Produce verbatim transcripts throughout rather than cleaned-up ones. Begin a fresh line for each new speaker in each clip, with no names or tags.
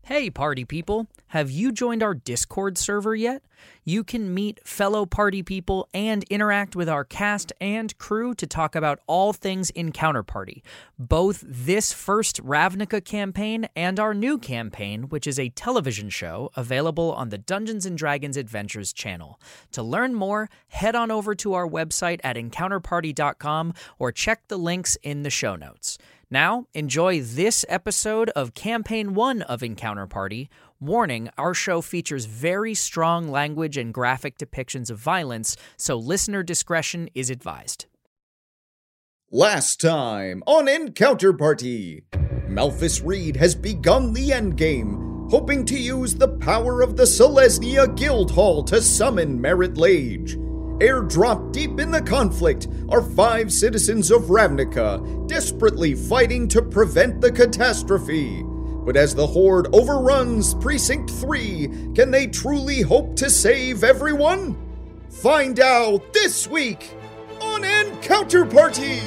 Hey party people, have you joined our Discord server yet? You can meet fellow party people and interact with our cast and crew to talk about all things Encounter Party, both this first Ravnica campaign and our new campaign, which is a television show available on the Dungeons and Dragons Adventures channel. To learn more, head on over to our website at encounter party dot com or check the links in the show notes. Now, enjoy this episode of Campaign one of Encounter Party. Warning, our show features very strong language and graphic depictions of violence, so listener discretion is advised.
Last time on Encounter Party, Malphus Reed has begun the endgame, hoping to use the power of the Selesnya Guildhall to summon Merit Lage. Airdropped deep in the conflict are five citizens of Ravnica, desperately fighting to prevent the catastrophe. But as the Horde overruns Precinct three, can they truly hope to save everyone? Find out this week on Encounter Party!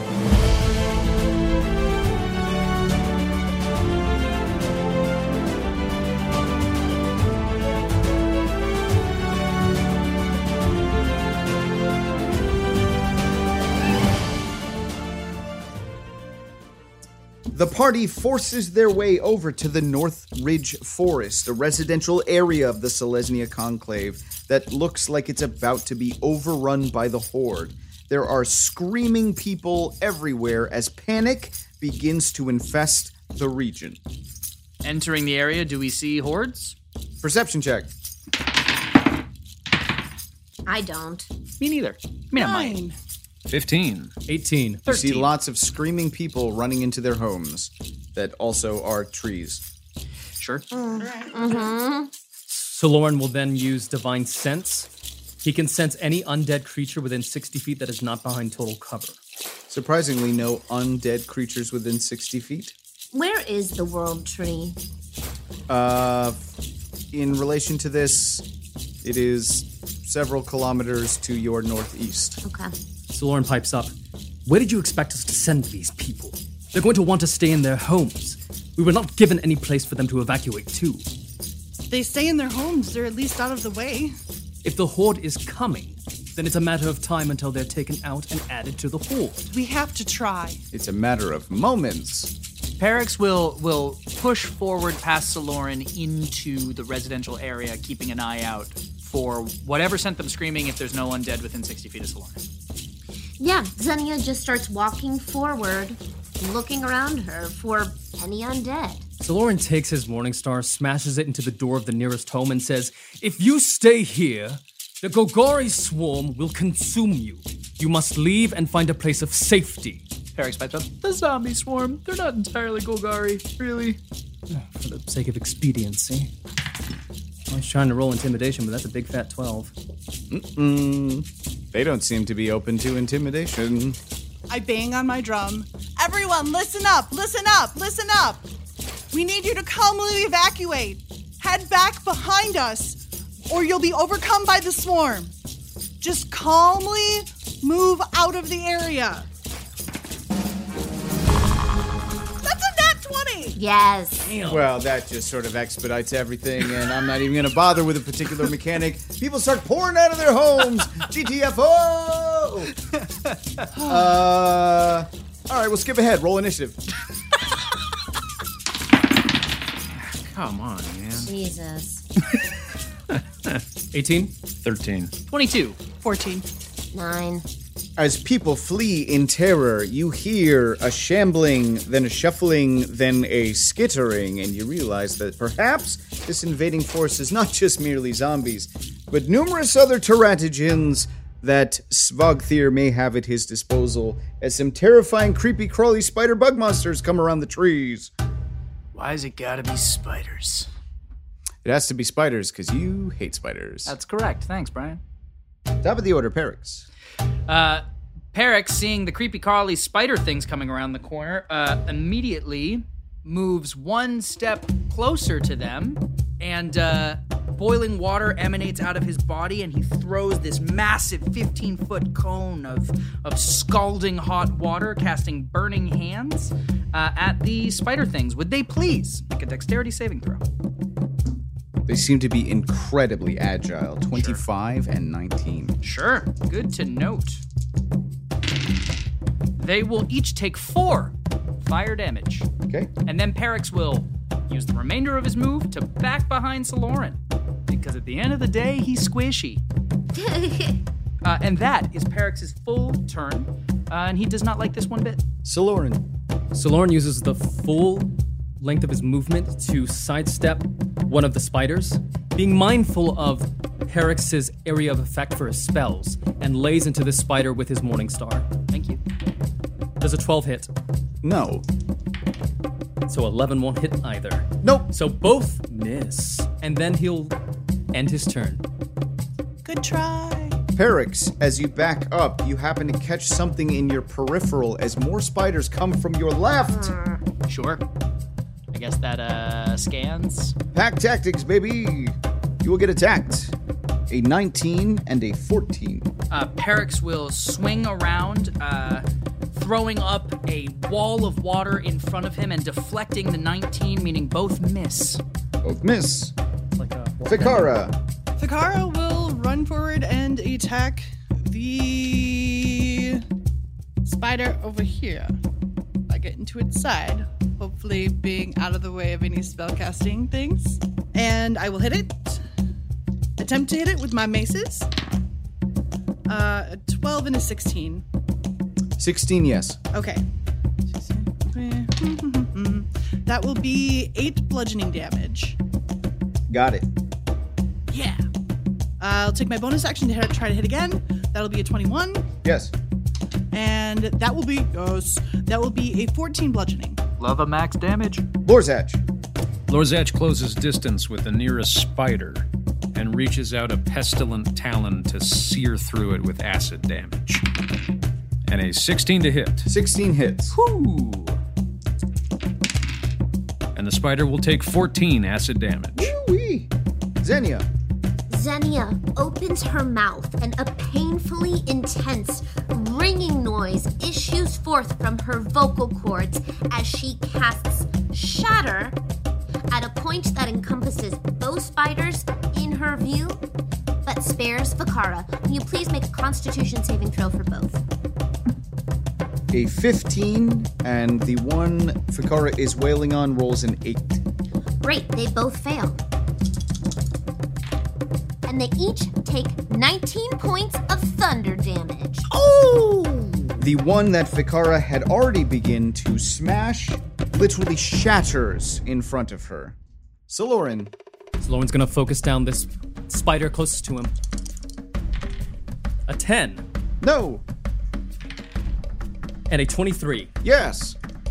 The party forces their way over to the North Ridge Forest, a residential area of the Selesnya Conclave that looks like it's about to be overrun by the Horde. There are screaming people everywhere as panic begins to infest the region.
Entering the area, do we see hordes?
Perception check.
I don't.
Me neither. I mean, I might.
fifteen.
eighteen.
You see lots of screaming people running into their homes that also are trees.
Sure.
Mm-hmm.
So Lauren will then use Divine Sense. He can sense any undead creature within sixty feet that is not behind total cover.
Surprisingly, no undead creatures within sixty feet.
Where is the World Tree?
Uh, in relation to this, it is several kilometers to your northeast.
Okay.
So Lauren pipes up. Where did you expect us to send these people? They're going to want to stay in their homes. We were not given any place for them to evacuate to.
They stay in their homes. They're at least out of the way.
If the Horde is coming, then it's a matter of time until they're taken out and added to the Horde.
We have to try.
It's a matter of moments.
Perix will will push forward past Saloran into the residential area, keeping an eye out for whatever sent them screaming if there's no undead within sixty feet of Saloran.
Yeah, Xenia just starts walking forward, looking around her for any undead.
So Lauren takes his Morningstar, smashes it into the door of the nearest home, and says, if you stay here, the Golgari swarm will consume you. You must leave and find a place of safety.
Perix pipes up. The zombie swarm. They're not entirely Golgari, really.
For the sake of expediency. I was trying to roll intimidation, but that's a big fat twelve.
Mm-mm. They don't seem to be open to intimidation.
I bang on my drum. Everyone, listen up, listen up, listen up. We need you to calmly evacuate. Head back behind us, or you'll be overcome by the swarm. Just calmly move out of the area. That's a nat twenty!
Yes.
Damn.
Well, that just sort of expedites everything, and I'm not even going to bother with a particular mechanic. People start pouring out of their homes. G T F O! uh, all right, we'll skip ahead. Roll initiative.
Come on, man.
Jesus.
eighteen?
thirteen.
twenty-two.
fourteen.
Nine.
As people flee in terror, you hear a shambling, then a shuffling, then a skittering, and you realize that perhaps this invading force is not just merely zombies, but numerous other teratogens that Svogthir may have at his disposal as some terrifying, creepy, crawly spider bug monsters come around the trees.
Why's it gotta be spiders?
It has to be spiders, because you hate spiders.
That's correct. Thanks, Brian.
Top of the order, Perix.
Uh, Perix, seeing the creepy crawly spider things coming around the corner, uh, immediately moves one step closer to them, and uh, boiling water emanates out of his body, and he throws this massive fifteen-foot cone of, of scalding hot water, casting burning hands. uh, at the spider things. Would they please make a dexterity saving throw?
They seem to be incredibly agile. twenty-five and nineteen.
Sure. Good to note. They will each take four fire damage.
Okay.
And then Perix will use the remainder of his move to back behind Saloran. Because at the end of the day, he's squishy. uh, and that is Perix's full turn. Uh, and he does not like this one bit.
Saloran.
Saloran uses the full length of his movement to sidestep one of the spiders, being mindful of Perix's area of effect for his spells, and lays into this spider with his Morningstar.
Thank you.
Does a twelve hit?
No.
So eleven won't hit either.
Nope.
So both miss. And then he'll end his turn.
Good try.
Perix, as you back up, you happen to catch something in your peripheral as more spiders come from your left.
Sure. I guess that uh, scans.
Pack tactics, baby. You will get attacked. A nineteen and a fourteen.
Uh, Perix will swing around, uh, throwing up a wall of water in front of him and deflecting the nineteen, meaning both miss.
Both miss.
Like a
Ficarra.
Ficarra will run forward and attack the spider over here. I get into its side, hopefully being out of the way of any spellcasting things. And I will hit it. Attempt to hit it with my maces. Uh, a twelve and a sixteen.
sixteen, yes.
Okay. That will be eight bludgeoning damage.
Got it.
Yeah. I'll take my bonus action to hit, try to hit again. That'll be a twenty-one.
Yes.
And that will be, yes, that will be a fourteen bludgeoning.
Love a max damage.
Lorzach.
Lorzach closes distance with the nearest spider and reaches out a pestilent talon to sear through it with acid damage. And a sixteen to hit.
sixteen hits.
Whoo!
And the spider will take fourteen acid damage.
Wee. Xenia.
Xenia opens her mouth and a painfully intense, ringing noise issues forth from her vocal cords as she casts Shatter at a point that encompasses both spiders in her view, but spares Ficarra. Can you please make a Constitution saving throw for both?
A fifteen, and the one Ficarra is wailing on rolls an eight.
Great, they both fail. And they each take nineteen points of thunder damage.
Oh! The one that Ficarra had already begun to smash literally shatters in front of her. Saloran.
Saloran's gonna focus down this spider closest to him. A ten.
No.
And a twenty-three.
Yes.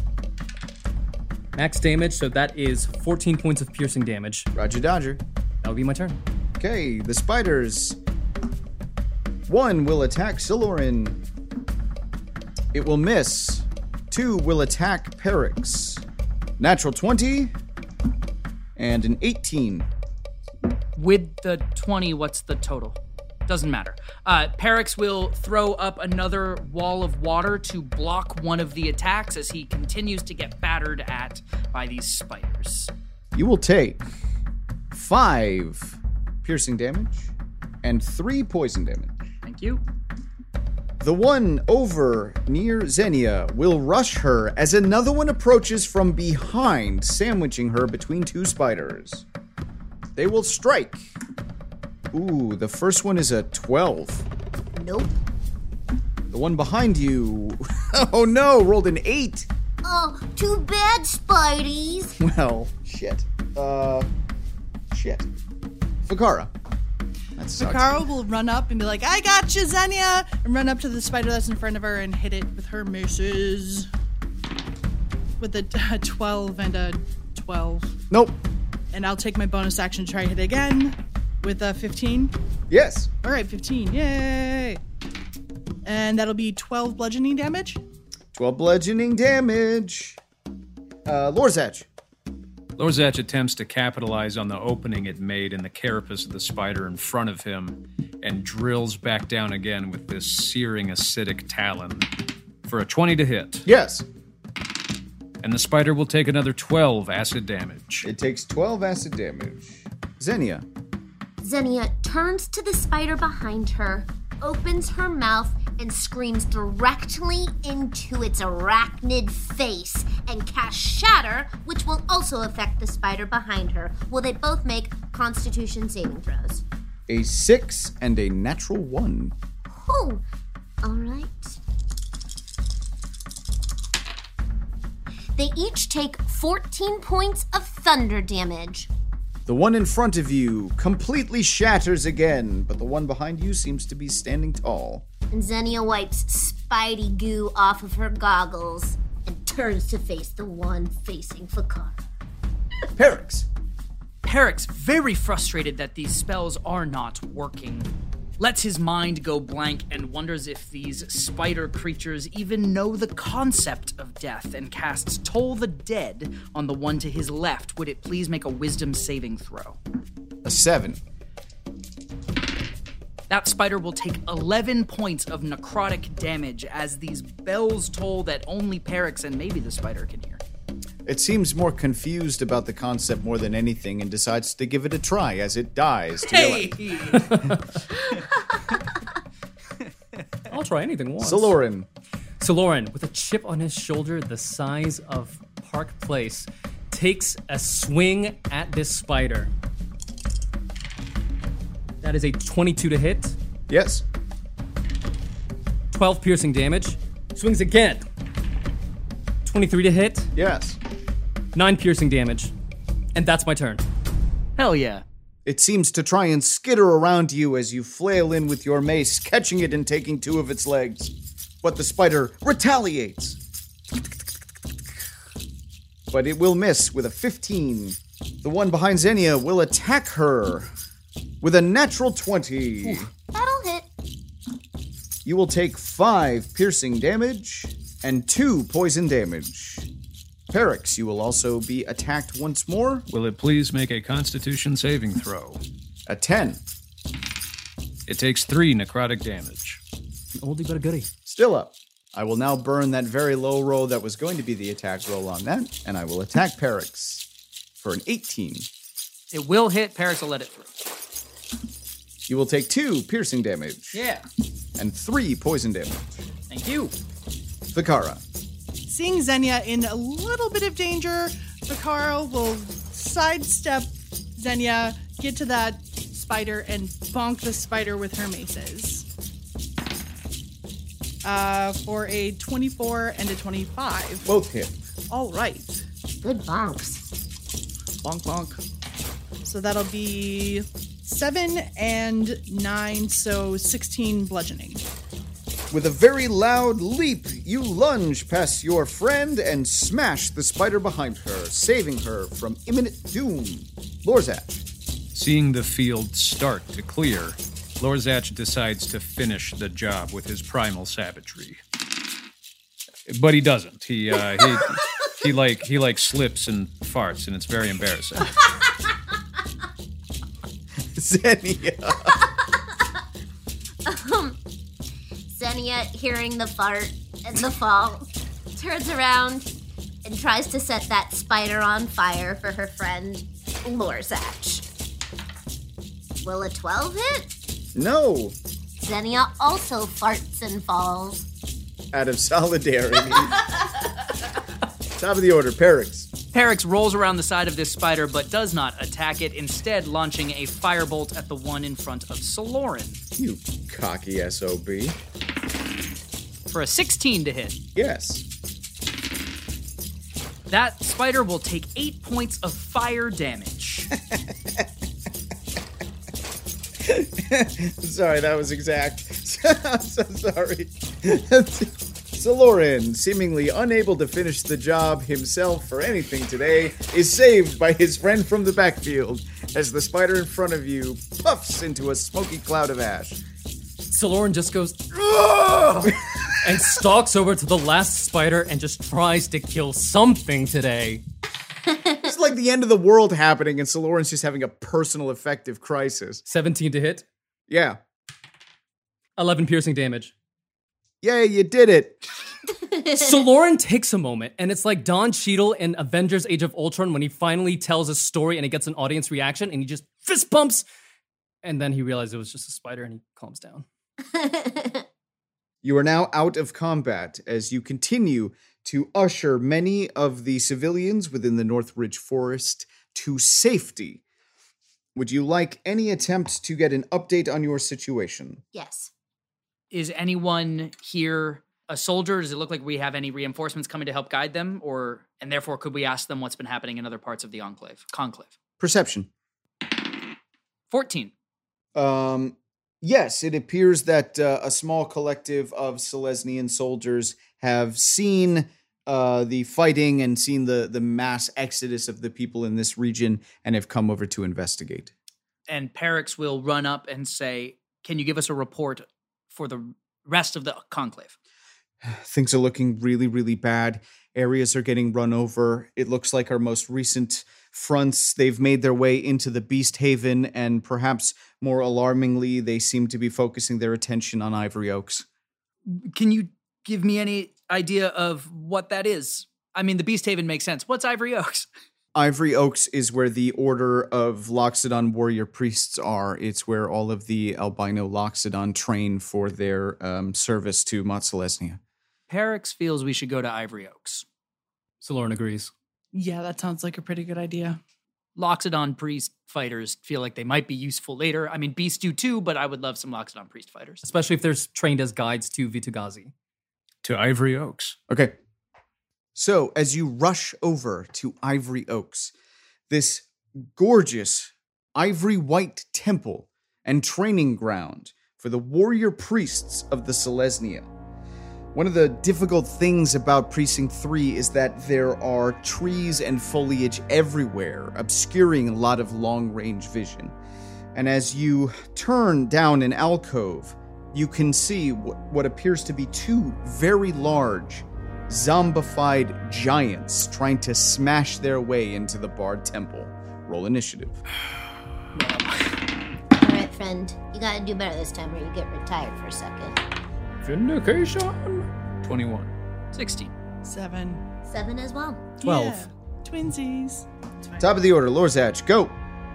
Max damage, so that is fourteen points of piercing damage.
Roger Dodger.
That would be my turn.
Okay, the spiders. One will attack Saloran. It will miss. Two will attack Perix. Natural twenty and an eighteen.
With the twenty, what's the total? Doesn't matter. Uh, Perix will throw up another wall of water to block one of the attacks as he continues to get battered at by these spiders.
You will take five piercing damage and three poison damage.
Thank you.
The one over near Xenia will rush her as another one approaches from behind, sandwiching her between two spiders. They will strike. Ooh, the first one is a twelve.
Nope.
The one behind you, oh no, rolled an eight.
Oh, too bad, Spideys.
Well, shit. Uh, shit. Ficarra. That sucks.
Ficarra will run up and be like, I got you, Xenia! And run up to the spider that's in front of her and hit it with her maces. With a, a twelve and a twelve.
Nope.
And I'll take my bonus action to try to hit it again with a fifteen.
Yes.
All right, fifteen. Yay! And that'll be twelve bludgeoning damage.
twelve bludgeoning damage. Uh, Lorzach.
Lorzach attempts to capitalize on the opening it made in the carapace of the spider in front of him and drills back down again with this searing acidic talon for a twenty to hit.
Yes.
and the spider will take another twelve acid damage.
It takes twelve acid damage. Xenia.
Xenia turns to the spider behind her, opens her mouth, and screams directly into its arachnid face and casts Shatter, which will also affect the spider behind her. Will they both make Constitution saving throws?
A six and a natural one.
Oh, all right. They each take fourteen points of thunder damage.
The one in front of you completely shatters again, but the one behind you seems to be standing tall.
And Xenia wipes Spidey goo off of her goggles and turns to face the one facing Fakara.
Perix.
Perix, very frustrated that these spells are not working, lets his mind go blank and wonders if these spider creatures even know the concept of death, and casts Toll the Dead on the one to his left. Would it please make a wisdom saving throw?
A seven.
That spider will take eleven points of necrotic damage as these bells toll that only Perix and maybe the spider can hear.
It seems more confused about the concept more than anything and decides to give it a try as it dies. To
Hey!
I'll try anything once.
Saloran.
Saloran, with a chip on his shoulder the size of Park Place, takes a swing at this spider. That is a twenty-two to hit,
Yes.
twelve piercing damage. Swings again. twenty-three to hit,
Yes.
nine piercing damage. And that's my turn.
Hell yeah.
It seems to try and skitter around you as you flail in with your mace, catching it and taking two of its legs. But the spider retaliates. But it will miss with a fifteen. The one behind Xenia will attack her with a natural twenty.
Ooh, that'll hit.
You will take five piercing damage and two poison damage. Perix, you will also be attacked once more.
Will it please make a Constitution saving throw?
A ten.
It takes three necrotic damage.
Oldie but a goodie.
Still up. I will now burn that very low roll that was going to be the attack roll on that, and I will attack Perix for an eighteen.
It will hit. Perix will let it through.
You will take two piercing damage.
Yeah.
And three poison damage.
Thank you.
Fakara.
Seeing Xenia in a little bit of danger, Fakara will sidestep Xenia, get to that spider, and bonk the spider with her maces. Uh, for a twenty-four and a twenty-five.
Both hit.
All right.
Good bonks.
Bonk, bonk. So that'll be seven and nine, so sixteen bludgeoning.
With a very loud leap, you lunge past your friend and smash the spider behind her, saving her from imminent doom. Lorzach.
Seeing the field start to clear, Lorzach decides to finish the job with his primal savagery. But he doesn't. He, uh, he, he like, he like slips and farts, and it's very embarrassing.
Xenia.
um, Xenia, hearing the fart and the fall, turns around and tries to set that spider on fire for her friend, Lorzach. Will a twelve hit?
No.
Xenia also farts and falls.
Out of solidarity. Top of the order, Perix.
Perix rolls around the side of this spider but does not attack it, instead launching a firebolt at the one in front of Saloran.
You cocky S O B.
For a sixteen to hit.
Yes.
That spider will take eight points of fire damage.
Sorry, that was exact. I'm so sorry. Saloran, seemingly unable to finish the job himself for anything today, is saved by his friend from the backfield as the spider in front of you puffs into a smoky cloud of ash.
Saloran just goes, "Ugh!" and stalks over to the last spider and just tries to kill something today.
It's like the end of the world happening and Saloran's just having a personal affective crisis.
seventeen to hit.
Yeah.
eleven piercing damage.
Yay, you did it.
So Lauren takes a moment, and it's like Don Cheadle in Avengers Age of Ultron when he finally tells a story and he gets an audience reaction, and he just fist bumps, and then he realizes it was just a spider, and he calms down.
You are now out of combat as you continue to usher many of the civilians within the Northridge Forest to safety. Would you like any attempt to get an update on your situation?
Yes.
Is anyone here a soldier? Does it look like we have any reinforcements coming to help guide them? Or, and therefore, could we ask them what's been happening in other parts of the enclave, conclave?
Perception.
fourteen.
Um, yes, it appears that uh, a small collective of Selesnian soldiers have seen uh, the fighting and seen the, the mass exodus of the people in this region and have come over to investigate.
And Perix will run up and say, can you give us a report for the rest of the conclave?
Things are looking really, really bad. Areas are getting run over. It looks like our most recent fronts, they've made their way into the Beast Haven, and perhaps more alarmingly, they seem to be focusing their attention on Ivory Oaks.
Can you give me any idea of what that is? I mean, the Beast Haven makes sense. What's Ivory Oaks?
Ivory Oaks is where the Order of Loxodon warrior priests are. It's where all of the albino Loxodon train for their um, service to Mont Selesnya.
Perix feels we should go to Ivory Oaks.
So Lauren agrees.
Yeah, that sounds like a pretty good idea.
Loxodon priest fighters feel like they might be useful later. I mean, beasts do too, but I would love some Loxodon priest fighters.
Especially if they're trained as guides to Vitagazi.
To Ivory Oaks.
Okay. So, as you rush over to Ivory Oaks, this gorgeous ivory white temple and training ground for the warrior priests of the Selesnya. One of the difficult things about Precinct three is that there are trees and foliage everywhere, obscuring a lot of long-range vision. And as you turn down an alcove, you can see what appears to be two very large, zombified giants trying to smash their way into the Bard Temple. Roll initiative.
All right, friend. You gotta do better this time or you get retired for a second.
Vindication. twenty-one.
sixteen.
Seven.
Seven as well.
Twelve.
Yeah. Twinsies.
Top of the order, Lorzach, go.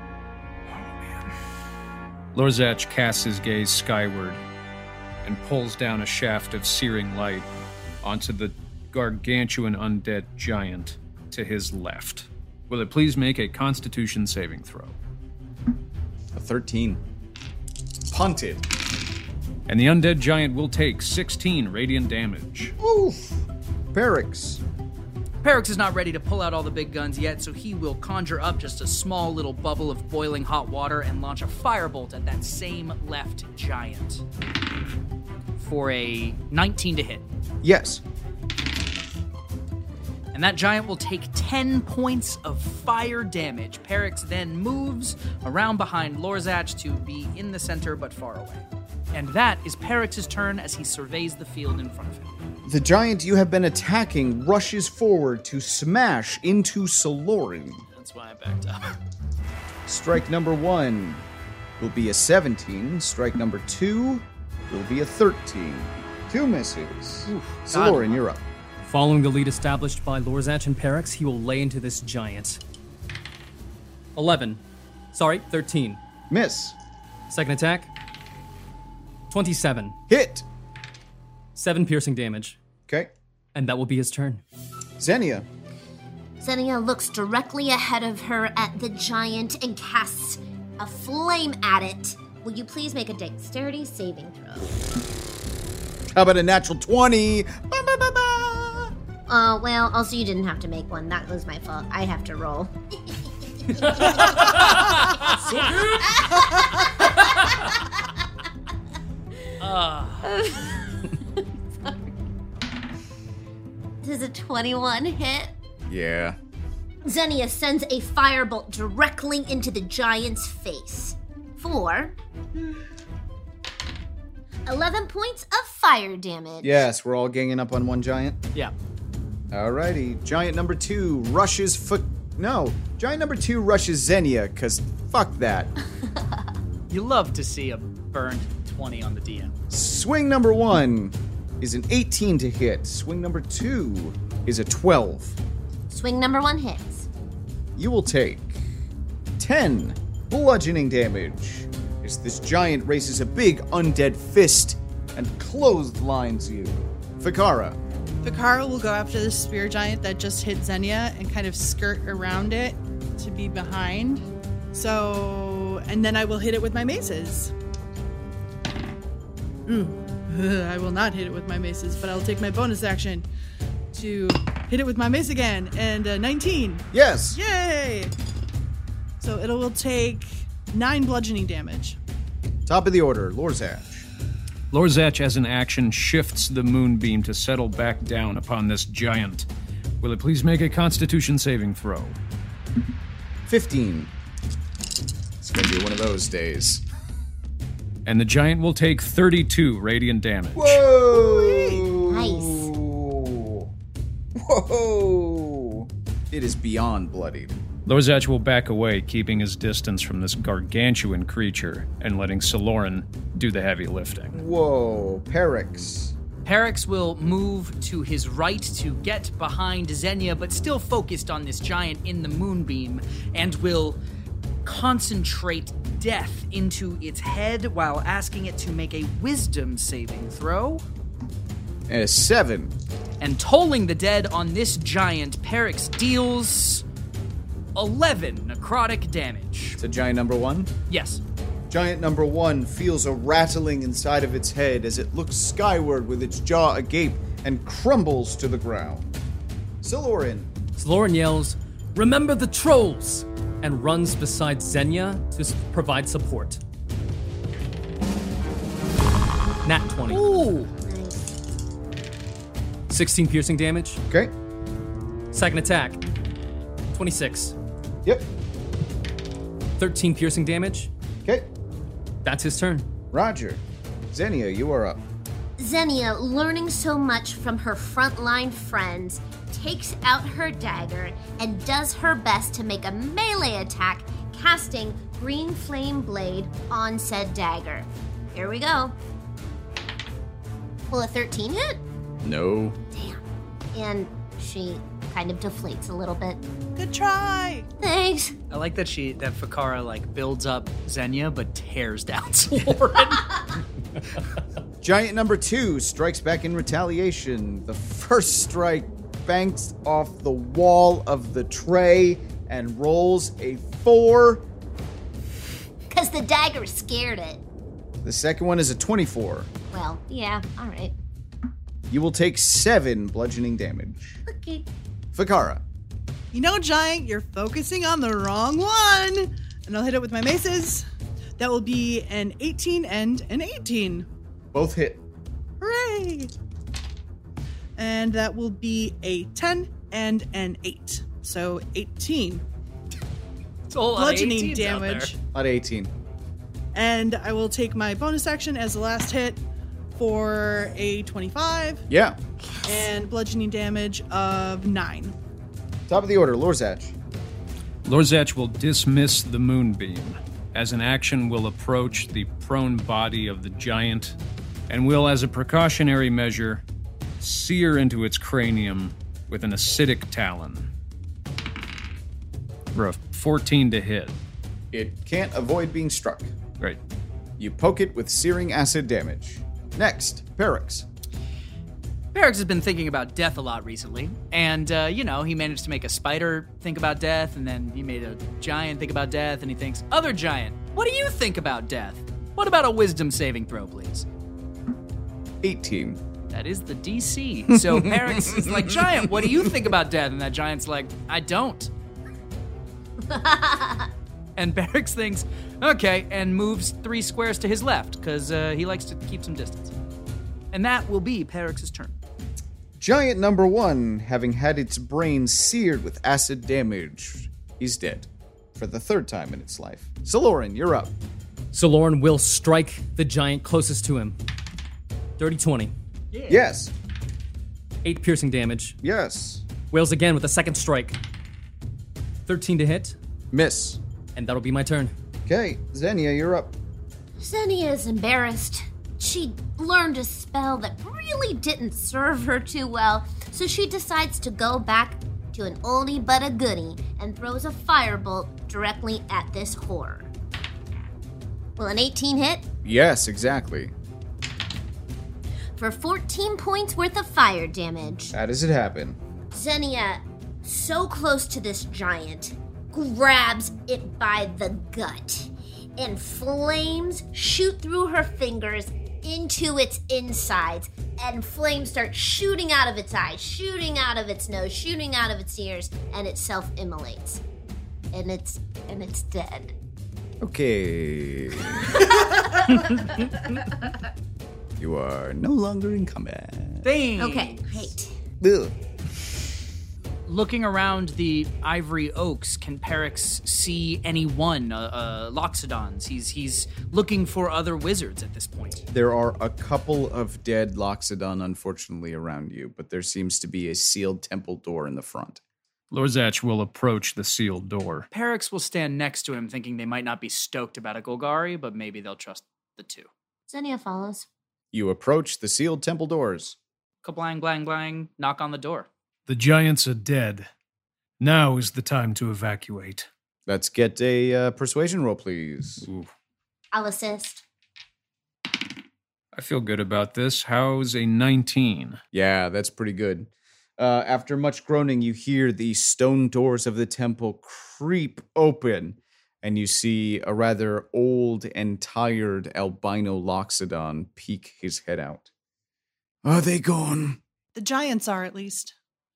Lorzach casts his gaze skyward and pulls down a shaft of searing light onto the gargantuan undead giant to his left. Will it please make a Constitution saving throw?
A thirteen. Punted.
And the undead giant will take sixteen radiant damage.
Oof. Perix.
Perix is not ready to pull out all the big guns yet, so he will conjure up just a small little bubble of boiling hot water and launch a firebolt at that same left giant. For a nineteen to hit.
Yes.
And that giant will take ten points of fire damage. Perix then moves around behind Lorzach to be in the center but far away. And that is Perix's turn as he surveys the field in front of him.
The giant you have been attacking rushes forward to smash into Saloran.
That's why I backed up.
Strike number one will be a seventeen. Strike number two will be a thirteen. Two misses. Saloran, you're up.
Following the lead established by Lorzach and Perix, he will lay into this giant. eleven. Sorry, thirteen.
Miss.
Second attack. twenty-seven.
Hit.
seven piercing damage.
Okay.
And that will be his turn.
Xenia.
Xenia looks directly ahead of her at the giant and casts a flame at it. Will you please make a dexterity saving throw?
How about a natural twenty? Ba, ba, ba, ba.
Uh, well, also you didn't have to make one. That was my fault. I have to roll. Does a twenty-one hit?
Yeah.
Xenia sends a firebolt directly into the giant's face. For eleven points of fire damage.
Yes, we're all ganging up on one giant.
Yeah.
Alrighty. Giant number two rushes foot. No. Giant number two rushes Xenia, because fuck that.
You love to see a burned twenty on the D M.
Swing number one is an eighteen to hit. Swing number two is a twelve.
Swing number one hits.
You will take ten bludgeoning damage as this giant raises a big undead fist and clotheslines you. Fikara.
Fikara will go after the spear giant that just hit Xenia and kind of skirt around it to be behind. So, and then I will hit it with my maces. Ooh, I will not hit it with my maces, but I'll take my bonus action to hit it with my mace again. And uh, nineteen.
Yes.
Yay! So it will take nine bludgeoning damage.
Top of the order, Lorzach.
Lorzach, as an action, shifts the moonbeam to settle back down upon this giant. Will it please make a Constitution saving throw?
fifteen. It's gonna be one of those days.
And the giant will take thirty-two radiant damage.
Whoa!
Nice.
Whoa! It is beyond bloodied.
Lorzach will back away, keeping his distance from this gargantuan creature and letting Saloran do the heavy lifting.
Whoa, Perix.
Perix will move to his right to get behind Xenia, but still focused on this giant in the moonbeam, and will concentrate death into its head while asking it to make a wisdom saving throw.
And a seven.
And tolling the dead on this giant, Perix deals eleven necrotic damage.
To giant number one?
Yes.
Giant number one feels a rattling inside of its head as it looks skyward with its jaw agape and crumbles to the ground. Saloran.
Saloran yells, "Remember the trolls!" and runs beside Xenia to s- provide support. Nat twenty.
Ooh.
sixteen piercing damage.
Okay.
Second attack. twenty-six.
Yep.
thirteen piercing damage.
Okay.
That's his turn.
Roger. Xenia, you are up.
Xenia, learning so much from her frontline friends, takes out her dagger and does her best to make a melee attack, casting Green Flame Blade on said dagger. Here we go. Will a thirteen hit?
No.
Damn. And she kind of deflates a little bit.
Good try.
Thanks.
I like that she that Fikara like builds up Xenia but tears down Saloran.
Giant number two strikes back in retaliation. The first strike banks off the wall of the tray and rolls a four.
Because the dagger scared it.
The second one is a twenty-four.
Well, yeah, all right.
You will take seven bludgeoning damage.
Okay.
Fikara.
You know, Giant, you're focusing on the wrong one. And I'll hit it with my maces. That will be an eighteen and an eighteen.
Both hit.
Hooray! And that will be a ten and an eight. So eighteen.
It's a whole lot of
Bludgeoning
eighteens out there.
damage.
At eighteen.
And I will take my bonus action as the last hit for a twenty-five.
Yeah.
And bludgeoning damage of nine.
Top of the order, Lorzach.
Lorzach will dismiss the moonbeam. As an action, will approach the prone body of the giant and will, as a precautionary measure, sear into its cranium with an acidic talon. For a fourteen to hit.
It can't avoid being struck.
Great.
You poke it with searing acid damage. Next, Perix.
Perix has been thinking about death a lot recently, and, uh, you know, he managed to make a spider think about death, and then he made a giant think about death, and he thinks, other giant, what do you think about death? What about a wisdom saving throw, please?
eighteen.
That is the D C. So Perix is like, giant, what do you think about death? And that giant's like, I don't. And Perix thinks, okay, and moves three squares to his left, because uh, he likes to keep some distance. And that will be Perix's turn.
Giant number one, having had its brain seared with acid damage, is dead. For the third time in its life. Saloran, you're up.
Saloran will strike the giant closest to him. Dirty twenty.
Yes.
eight piercing damage.
Yes.
Wails again with a second strike. thirteen to hit,
Miss.
and that'll be my turn.
Okay, Xenia, you're up.
Xenia is embarrassed. She learned a spell that really didn't serve her too well, so she decides to go back to an oldie but a goodie and throws a firebolt directly at this horror. Will an eighteen hit?
Yes, exactly.
For fourteen points worth of fire damage.
How does it happen?
Xenia, so close to this giant, grabs it by the gut, and flames shoot through her fingers into its insides, and flames start shooting out of its eyes, shooting out of its nose, shooting out of its ears, and it self-immolates. And it's and it's dead.
Okay. You are no longer in combat.
Dang.
Okay, great.
Ugh.
Looking around the ivory oaks, can Perix see anyone, uh, uh, Loxodons? He's he's looking for other wizards at this point.
There are a couple of dead Loxodon, unfortunately, around you, but there seems to be a sealed temple door in the front.
Lorzach will approach the sealed door.
Perix will stand next to him, thinking they might not be stoked about a Golgari, but maybe they'll trust the two.
Xenia follows.
You approach the sealed temple doors.
Kablang, blang, blang, knock on the door.
The giants are dead. Now is the time to evacuate.
Let's get a uh, persuasion roll, please.
Ooh.
I'll assist.
I feel good about this. How's a nineteen?
Yeah, that's pretty good. Uh, after much groaning, you hear the stone doors of the temple creep open, and you see a rather old and tired albino Loxodon peek his head out.
Are they gone?
The giants are, at least.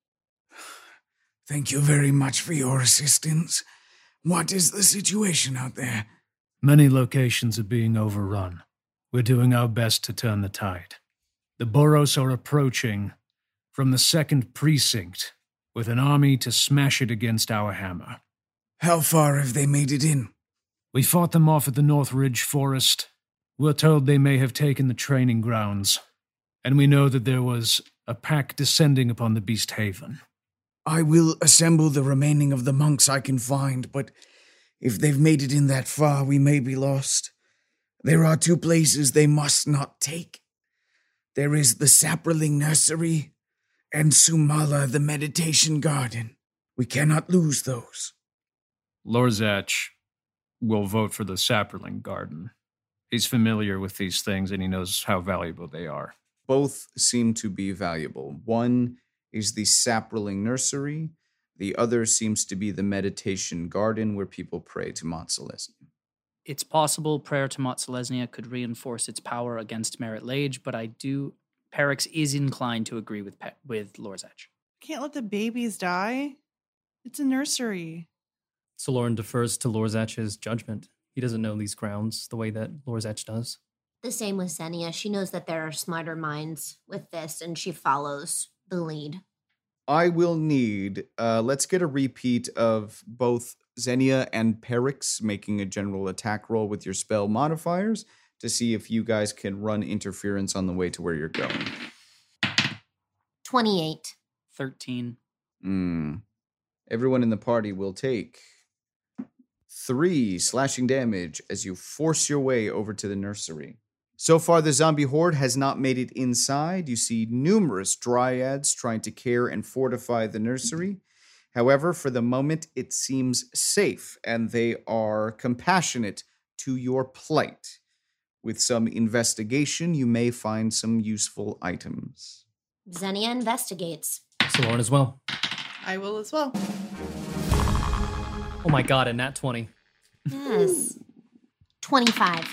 Thank you very much for your assistance. What is the situation out there?
Many locations are being overrun. We're doing our best to turn the tide. The Boros are approaching from the second precinct with an army to smash it against our hammer.
How far have they made it in?
We fought them off at the North Ridge Forest. We're told they may have taken the training grounds, and we know that there was a pack descending upon the Beast Haven.
I will assemble the remaining of the monks I can find, but if they've made it in that far, we may be lost. There are two places they must not take. There is the Sapperling Nursery and Sumala, the Meditation Garden. We cannot lose those.
Lorzach will vote for the Sapperling Garden. He's familiar with these things, and he knows how valuable they are.
Both seem to be valuable. One is the Sapperling Nursery. The other seems to be the Meditation Garden, where people pray to Mont Selesnya.
It's possible prayer to Mont Selesnya could reinforce its power against Merit Lage, but I do... Perix is inclined to agree with Pe- with Lorzach.
Can't let the babies die. It's a nursery.
Saloran defers to Lorzach's judgment. He doesn't know these grounds the way that Lorzach does.
The same with Xenia. She knows that there are smarter minds with this, and she follows the lead.
I will need, uh, let's get a repeat of both Xenia and Perix making a general attack roll with your spell modifiers to see if you guys can run interference on the way to where you're going.
twenty-eight.
thirteen.
Hmm. Everyone in the party will take three slashing damage as you force your way over to the nursery. So far, the zombie horde has not made it inside. You see numerous dryads trying to care and fortify the nursery. However, for the moment, it seems safe, and they are compassionate to your plight. With some investigation, you may find some useful items.
Xenia investigates.
Saloran as well.
I will as well.
Oh my god, a nat twenty.
Yes. twenty-five.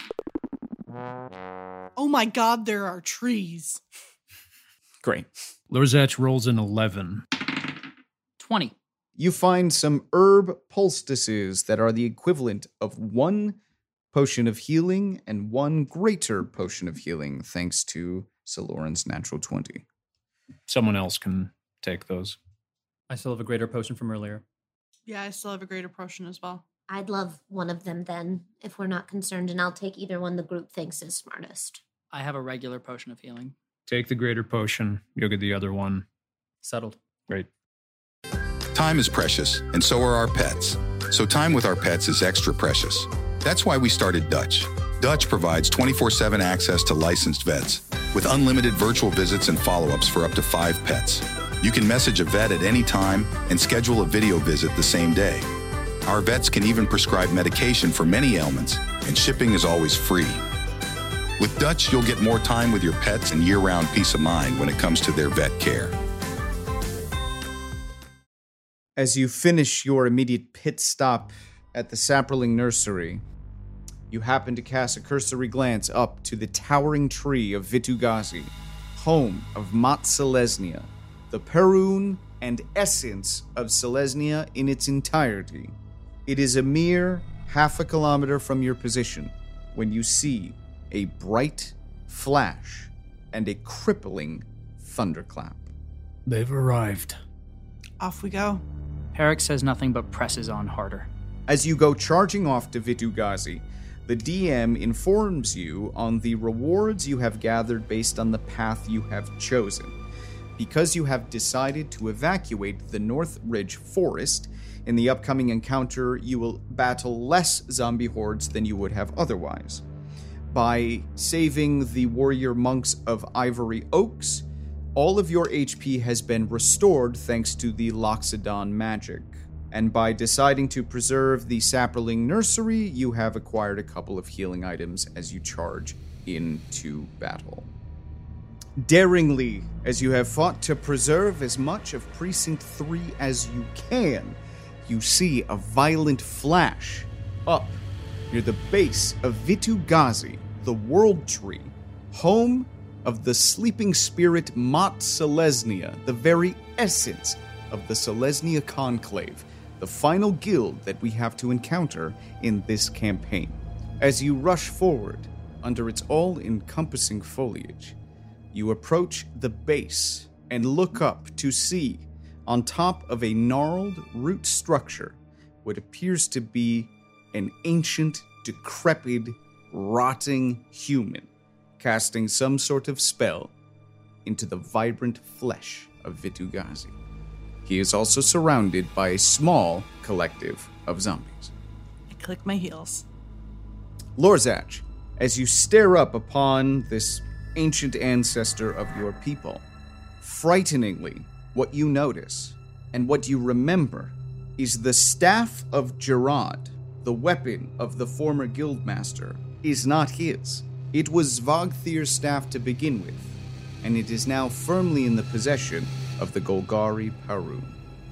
Oh my god, there are trees.
Great.
Lorzach rolls an eleven.
twenty.
You find some herb poultices that are the equivalent of one potion of healing and one greater potion of healing, thanks to Saloran's natural twenty.
Someone else can take those.
I still have a greater potion from earlier.
Yeah, I still have a greater potion as well.
I'd love one of them then, if we're not concerned, and I'll take either one the group thinks is smartest.
I have a regular potion of healing.
Take the greater potion. You'll get the other one.
Settled.
Great.
Time is precious, and so are our pets. So time with our pets is extra precious. That's why we started Dutch. Dutch provides twenty-four seven access to licensed vets, with unlimited virtual visits and follow-ups for up to five pets. You can message a vet at any time and schedule a video visit the same day. Our vets can even prescribe medication for many ailments, and shipping is always free. With Dutch, you'll get more time with your pets and year-round peace of mind when it comes to their vet care.
As you finish your immediate pit stop at the Saproling Nursery, you happen to cast a cursory glance up to the towering tree of Vitu-Ghazi, home of Mott Selesnya, the Perun and essence of Selesnya in its entirety. It is a mere half a kilometer from your position when you see a bright flash and a crippling thunderclap.
They've arrived.
Off we go.
Perix says nothing but presses on harder.
As you go charging off to Vitu-Ghazi, the D M informs you on the rewards you have gathered based on the path you have chosen. Because you have decided to evacuate the North Ridge Forest, in the upcoming encounter you will battle less zombie hordes than you would have otherwise. By saving the warrior monks of Ivory Oaks, all of your H P has been restored thanks to the Loxodon magic. And by deciding to preserve the Saproling Nursery, you have acquired a couple of healing items as you charge into battle. Daringly, as you have fought to preserve as much of Precinct three as you can, you see a violent flash up near the base of Vitu-Ghazi, the World Tree, home of the sleeping spirit Mott Selesnya, the very essence of the Selesnya Conclave, the final guild that we have to encounter in this campaign. As you rush forward under its all-encompassing foliage, you approach the base and look up to see, on top of a gnarled root structure, what appears to be an ancient, decrepit, rotting human, casting some sort of spell into the vibrant flesh of Vitu-Ghazi. He is also surrounded by a small collective of zombies.
I click my heels.
Lorzach, as you stare up upon this ancient ancestor of your people, frighteningly, what you notice and what you remember is the staff of Gerard, the weapon of the former guildmaster, is not his. It was Svagthir's staff to begin with, and it is now firmly in the possession of the Golgari Perun.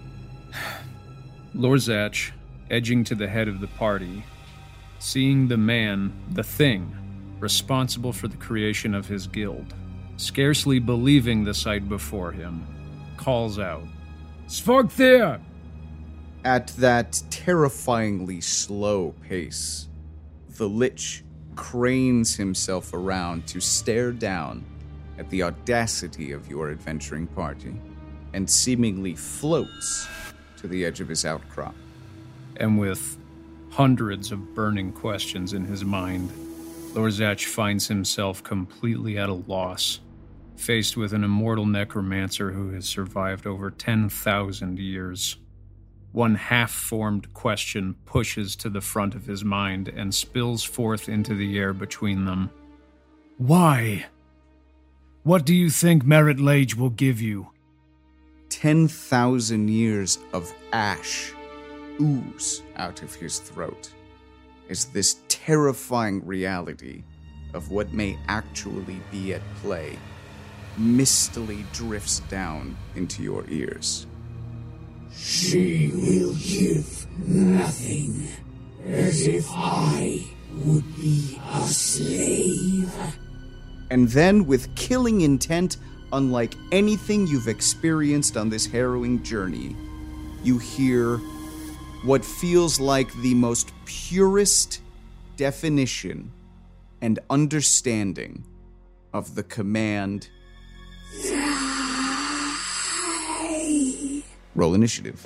Lorzach, edging to the head of the party, seeing the man, the thing, responsible for the creation of his guild, scarcely believing the sight before him, calls out, "Svagthir!"
At that terrifyingly slow pace, the Lich cranes himself around to stare down at the audacity of your adventuring party, and seemingly floats to the edge of his outcrop.
And with hundreds of burning questions in his mind, Lorzach finds himself completely at a loss, faced with an immortal necromancer who has survived over ten thousand years. One half-formed question pushes to the front of his mind and spills forth into the air between them. Why? What do you think Merit Lage will give you?
Ten thousand years of ash ooze out of his throat as this terrifying reality of what may actually be at play mistily drifts down into your ears.
She will give nothing, as if I would be a slave.
And then, with killing intent unlike anything you've experienced on this harrowing journey, you hear what feels like the most purest definition and understanding of the command. Roll initiative.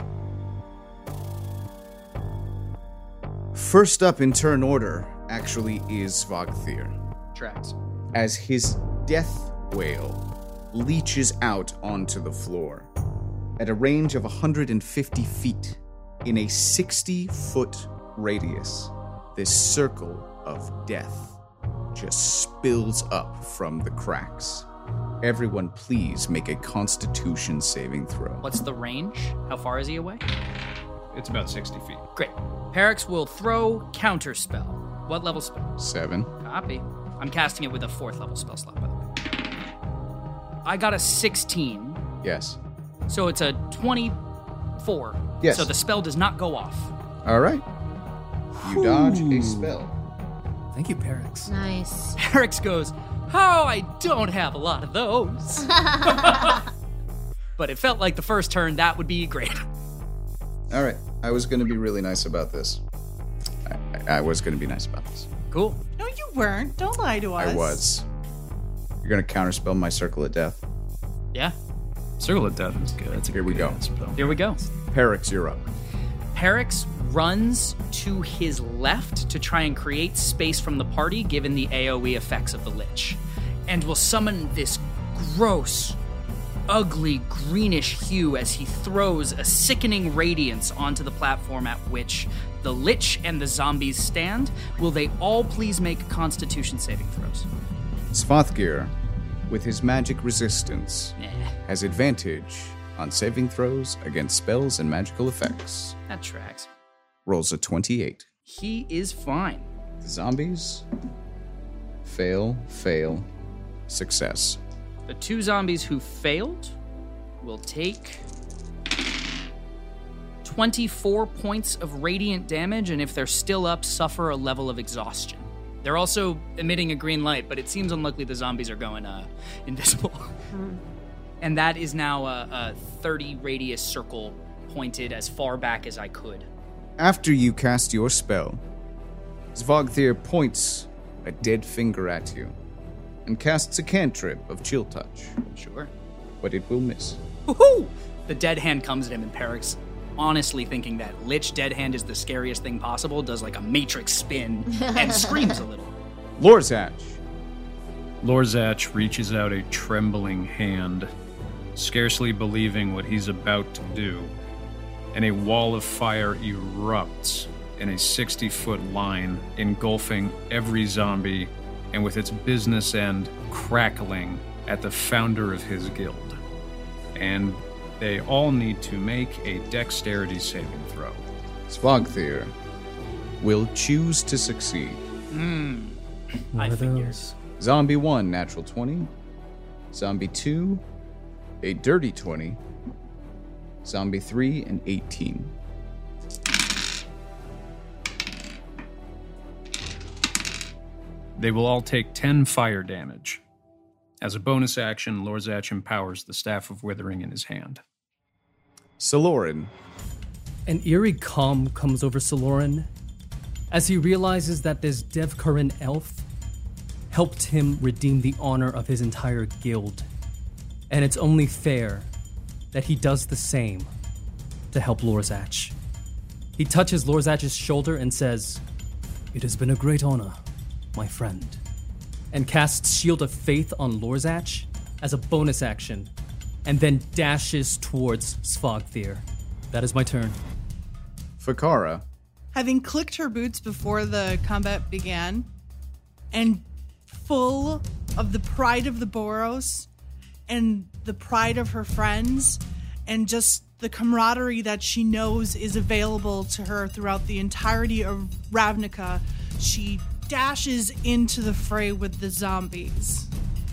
First up in turn order, actually, is Svagthir.
Tracks.
As his death wail leaches out onto the floor at a range of one hundred fifty feet in a sixty-foot radius. This circle of death just spills up from the cracks. Everyone, please make a Constitution saving throw.
What's the range? How far is he away?
It's about sixty feet.
Great. Perix will throw counterspell. What level spell?
Seven.
Copy. I'm casting it with a fourth level spell slot, by the way. I got a sixteen.
Yes.
So it's a twenty-four.
Yes.
So the spell does not go off.
All right. You dodge a spell.
Thank you, Perix.
Nice.
Perix goes, oh, I don't have a lot of those. But it felt like the first turn, that would be great.
All right. I was going to be really nice about this. I, I, I was going to be nice about this.
Cool.
No, you weren't. Don't lie to us.
I was. You're going to counterspell my Circle of Death.
Yeah.
Circle of Death is good. That's a
Here we
good
go.
spell.
Here we go.
Perix, you're up.
Perix runs to his left to try and create space from the party given the AoE effects of the Lich, and will summon this gross, ugly greenish hue as he throws a sickening radiance onto the platform at which the Lich and the zombies stand. Will they all please make Constitution saving throws?
Svathgir, with his magic resistance,
Nah,
has advantage on saving throws against spells and magical effects.
that tracks.
Rolls a twenty-eight.
He is fine.
The zombies fail, fail, success.
The two zombies who failed will take twenty-four points of radiant damage, and if they're still up, suffer a level of exhaustion. They're also emitting a green light, but it seems unlikely the zombies are going uh, invisible. And that is now a, a thirty radius circle pointed as far back as I could.
After you cast your spell, Svathgir points a dead finger at you and casts a cantrip of Chill Touch,
Sure.
but it will miss.
Woohoo! The dead hand comes at him, and Perix, honestly thinking that Lich dead hand is the scariest thing possible, does like a matrix spin and screams a little.
Lorzach,
Lorzach reaches out a trembling hand, scarcely believing what he's about to do, and a wall of fire erupts in a sixty-foot line, engulfing every zombie, and with its business end crackling at the founder of his guild. And they all need to make a dexterity saving throw.
Svathgir will choose to succeed.
Hmm.
One
I
of
figured.
those.
Zombie one, natural twenty. Zombie two, a dirty twenty. Zombie three, an eighteen.
They will all take ten fire damage. As a bonus action, Lorzach empowers the Staff of Withering in his hand.
Saloran,
An eerie calm comes over Saloran as he realizes that this Devkarin elf helped him redeem the honor of his entire guild. And it's only fair that he does the same to help Lorzach. He touches Lorzach's shoulder and says, "It has been a great honor, my friend," and casts Shield of Faith on Lorzach as a bonus action, and then dashes towards Svathgir. That is my turn.
Fakara,
Having clicked her boots before the combat began, and full of the pride of the Boros and the pride of her friends, and just the camaraderie that she knows is available to her throughout the entirety of Ravnica, she dashes into the fray with the zombies.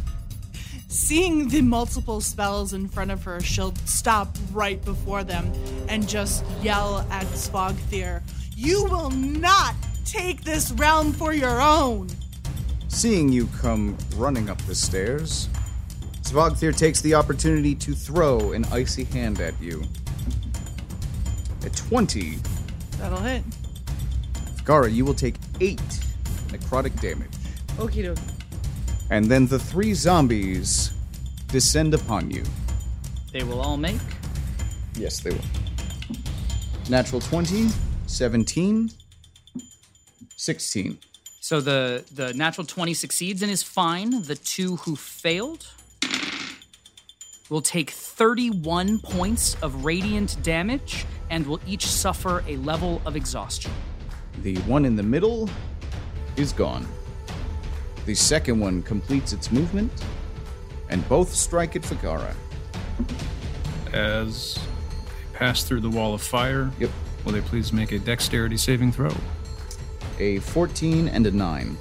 Seeing the multiple spells in front of her, she'll stop right before them and just yell at Svathgir, "You will not take this realm for your own!"
seeing you come running up the stairs, Svathgir takes the opportunity to throw an icy hand at you. At twenty,
That'll hit.
Fakara, you will take eight necrotic damage.
Okie dokie.
And then the three zombies descend upon you.
They will all make.
Yes, they will. Natural twenty, seventeen, sixteen.
So the, the natural twenty succeeds and is fine. The two who failed will take thirty-one points of radiant damage and will each suffer a level of exhaustion.
The one in the middle is gone. The second one completes its movement and both strike at Fikara.
As they pass through the wall of fire,
Yep.
will they please make a dexterity saving throw?
A fourteen and a nine.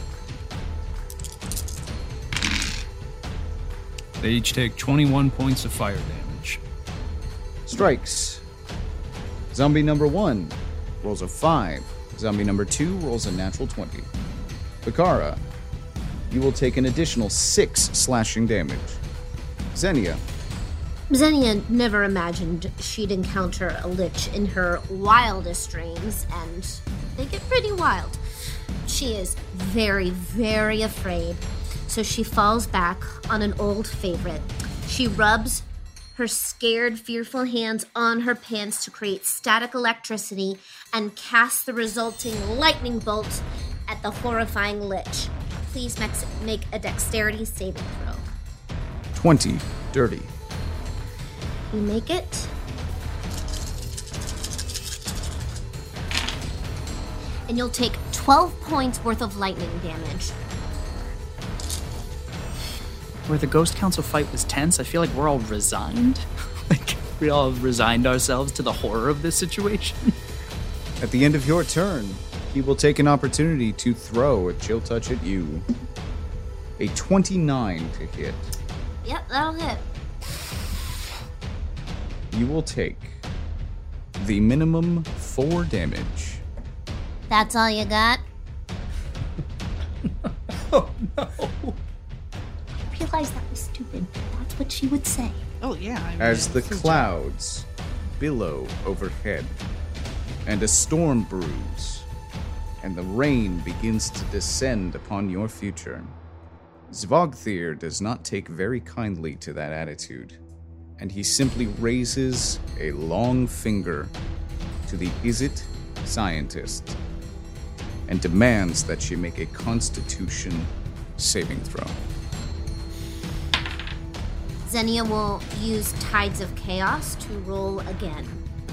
They each take twenty-one points of fire damage.
Strikes. Zombie number one rolls a five. Zombie number two rolls a natural twenty. Fikara, you will take an additional six slashing damage. Xenia,
Xenia never imagined she'd encounter a lich in her wildest dreams, and they get pretty wild. She is very, very afraid, so she falls back on an old favorite. She rubs her scared, fearful hands on her pants to create static electricity and casts the resulting lightning bolt at the horrifying lich. Please max- make a dexterity saving throw.
twenty, dirty.
You make it. And you'll take twelve points worth of lightning damage.
Where the Ghost Council fight was tense, I feel like we're all resigned. Like, we all resigned ourselves to the horror of this situation.
At the end of your turn, he will take an opportunity to throw a chill touch at you. A twenty-nine to hit.
Yep, that'll hit.
You will take the minimum four damage.
That's all you got?
Oh, no.
I realized that was stupid. That's what she would say.
Oh, yeah. I mean,
As the
it's his
clouds billow overhead, and a storm brews, and the rain begins to descend upon your future. Zvogthir does not take very kindly to that attitude, and he simply raises a long finger to the Izzet scientist and demands that she make a Constitution saving throw.
Xenia will use Tides of Chaos to roll again.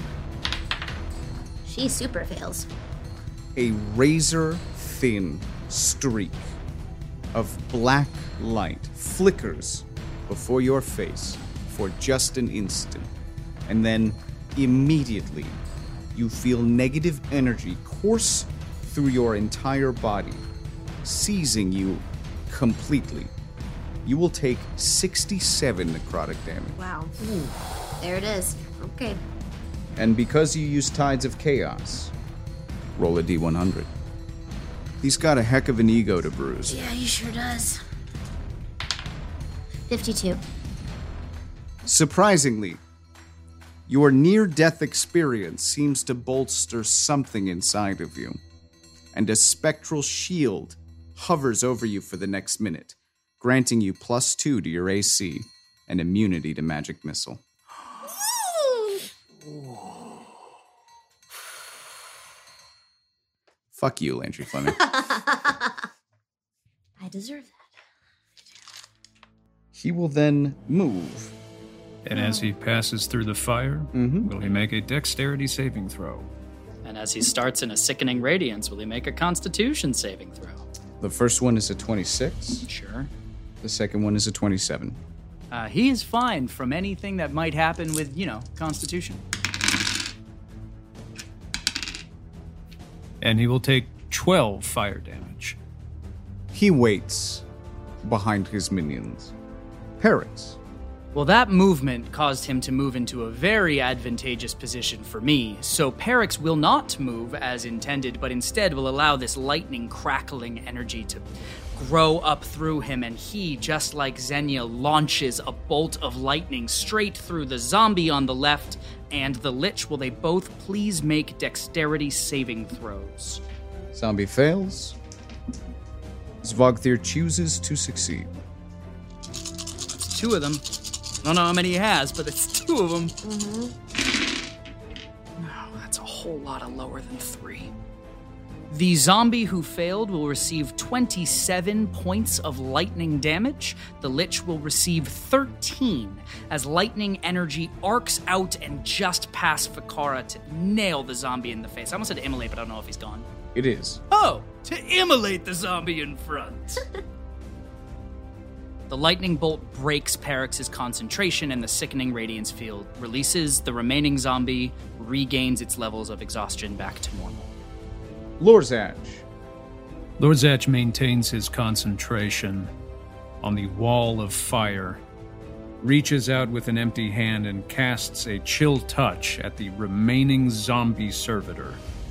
She super fails.
A razor-thin streak of black light flickers before your face for just an instant, and then immediately you feel negative energy course through your entire body, seizing you completely. You will take sixty-seven necrotic damage.
Wow. There it is. Okay.
And because you use Tides of Chaos, roll a d one hundred. He's got a heck of an ego to bruise.
Yeah, he sure does. fifty-two.
Surprisingly, your near-death experience seems to bolster something inside of you, and a spectral shield hovers over you for the next minute, granting you plus two to your A C and immunity to magic missile. Fuck you, Landry Fleming.
I deserve that.
He will then move.
And as he passes through the fire,
Mhm.
will he make a dexterity saving throw?
And as he starts in a sickening radiance, will he make a Constitution saving throw?
The first one is a twenty-six.
Sure.
The second one is a twenty-seven.
Uh, he is fine from anything that might happen with, you know, Constitution.
And he will take twelve fire damage.
He waits behind his minions. Parrots.
Well, that movement caused him to move into a very advantageous position for me, so Perix will not move as intended, but instead will allow this lightning crackling energy to grow up through him, and he, just like Xenia, launches a bolt of lightning straight through the zombie on the left and the lich. Will they both please make dexterity saving throws?
Zombie fails. Zvogthir chooses to succeed.
It's two of them. I don't know how many he has, but it's two of them.
Mm-hmm.
Oh, that's a whole lot of lower than three. The zombie who failed will receive twenty-seven points of lightning damage. The lich will receive thirteen as lightning energy arcs out and just past Fikara to nail the zombie in the face. I almost said immolate, but I don't know if he's gone.
It is.
Oh, to immolate the zombie in front. The lightning bolt breaks Perix's concentration, and the sickening radiance field releases. The remaining zombie regains its levels of exhaustion back to normal.
Lorzach.
Lorzach maintains his concentration on the wall of fire, reaches out with an empty hand and casts a chill touch at the remaining zombie servitor.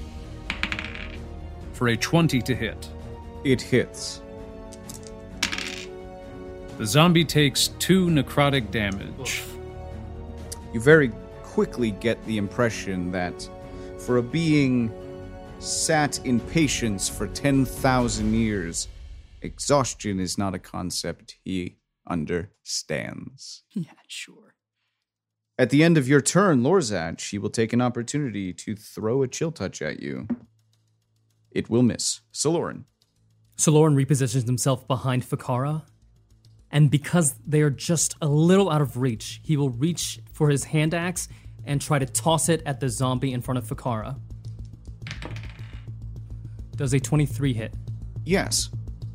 For a twenty to hit.
It hits.
The zombie takes two necrotic damage.
You very quickly get the impression that for a being sat in patience for ten thousand years, exhaustion is not a concept he understands.
Yeah, sure.
At the end of your turn, Lorzach, he will take an opportunity to throw a chill touch at you. It will miss. Saloran.
Saloran repositions himself behind Ficarra, and because they are just a little out of reach, he will reach for his hand axe and try to toss it at the zombie in front of Ficarra. Does a twenty-three hit?
Yes.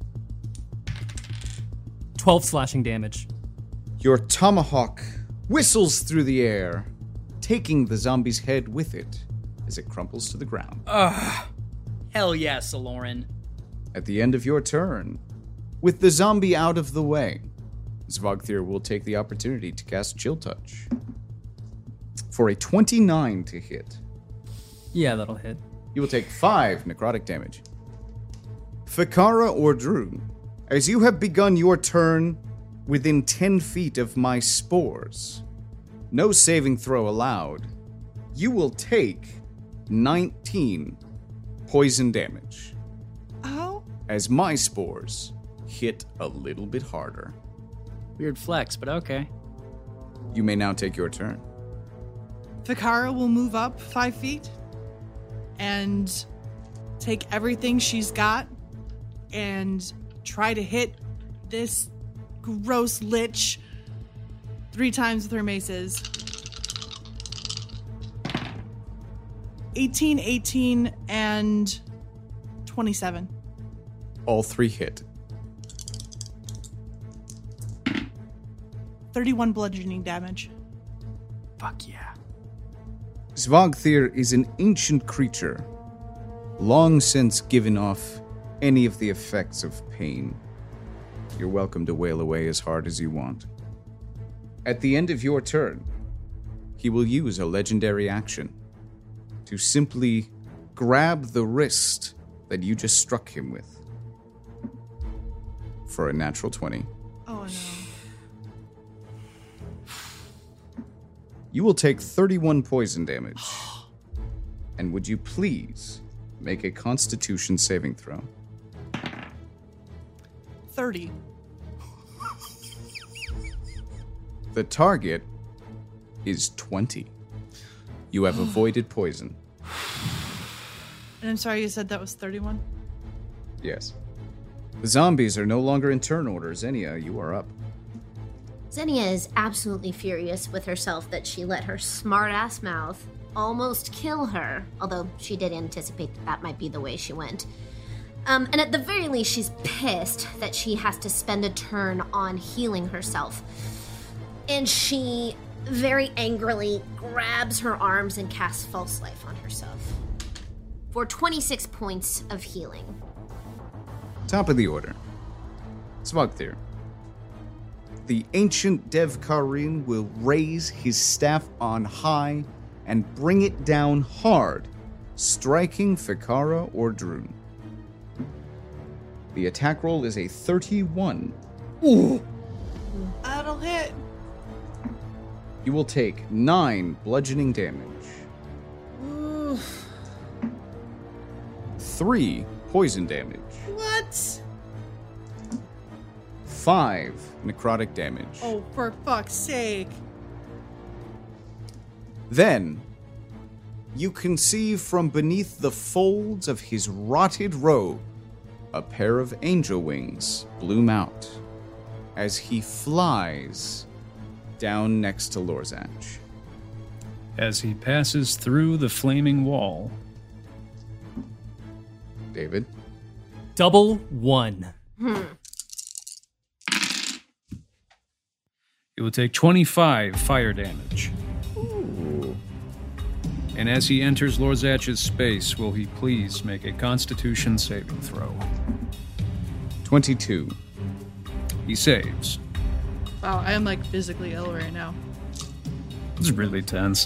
twelve slashing damage.
Your tomahawk whistles through the air, taking the zombie's head with it as it crumples to the ground.
Ugh. Hell yeah, Saloran.
At the end of your turn, with the zombie out of the way, Svogthir will take the opportunity to cast Chill Touch. For a twenty-nine to hit.
Yeah, that'll hit.
You will take five necrotic damage. Ficarra Ordrun, as you have begun your turn within ten feet of my spores, no saving throw allowed, you will take nineteen poison damage.
Oh?
As my spores hit a little bit harder.
Weird flex, but okay.
You may now take your turn.
Ficarra will move up five feet and take everything she's got and try to hit this gross lich three times with her maces. eighteen, eighteen, and twenty-seven.
All three hit.
thirty-one bludgeoning damage.
Fuck yeah.
Svogthir is an ancient creature, long since given off any of the effects of pain. You're welcome to wail away as hard as you want. At the end of your turn, he will use a legendary action to simply grab the wrist that you just struck him with for a natural twenty.
Oh no.
You will take thirty-one poison damage. And would you please make a Constitution saving throw?
thirty.
The target is twenty. You have avoided poison.
And I'm sorry, you said that was thirty-one?
Yes. The zombies are no longer in turn order. Xenia, you are up.
Xenia is absolutely furious with herself that she let her smart-ass mouth almost kill her, although she did anticipate that that might be the way she went. Um, and at the very least, she's pissed that she has to spend a turn on healing herself. And she very angrily grabs her arms and casts False Life on herself for twenty-six points of healing.
Top of the order. Svogthir. The ancient Devkarin will raise his staff on high and bring it down hard, striking Ficarra Ordrun. The attack roll is a thirty-one.
Ooh. That'll hit.
You will take nine bludgeoning damage.
Ooh.
Three poison damage.
What?
Five necrotic damage.
Oh, for fuck's sake.
Then, you can see from beneath the folds of his rotted robe, a pair of angel wings bloom out as he flies down next to Lorzach.
As he passes through the flaming wall.
David?
Double one.
Hmm.
He will take twenty-five fire damage.
Ooh.
And as he enters Lorzach's space, will he please make a Constitution saving throw?
twenty-two.
He saves.
Wow, I am like physically ill right now.
It's really tense.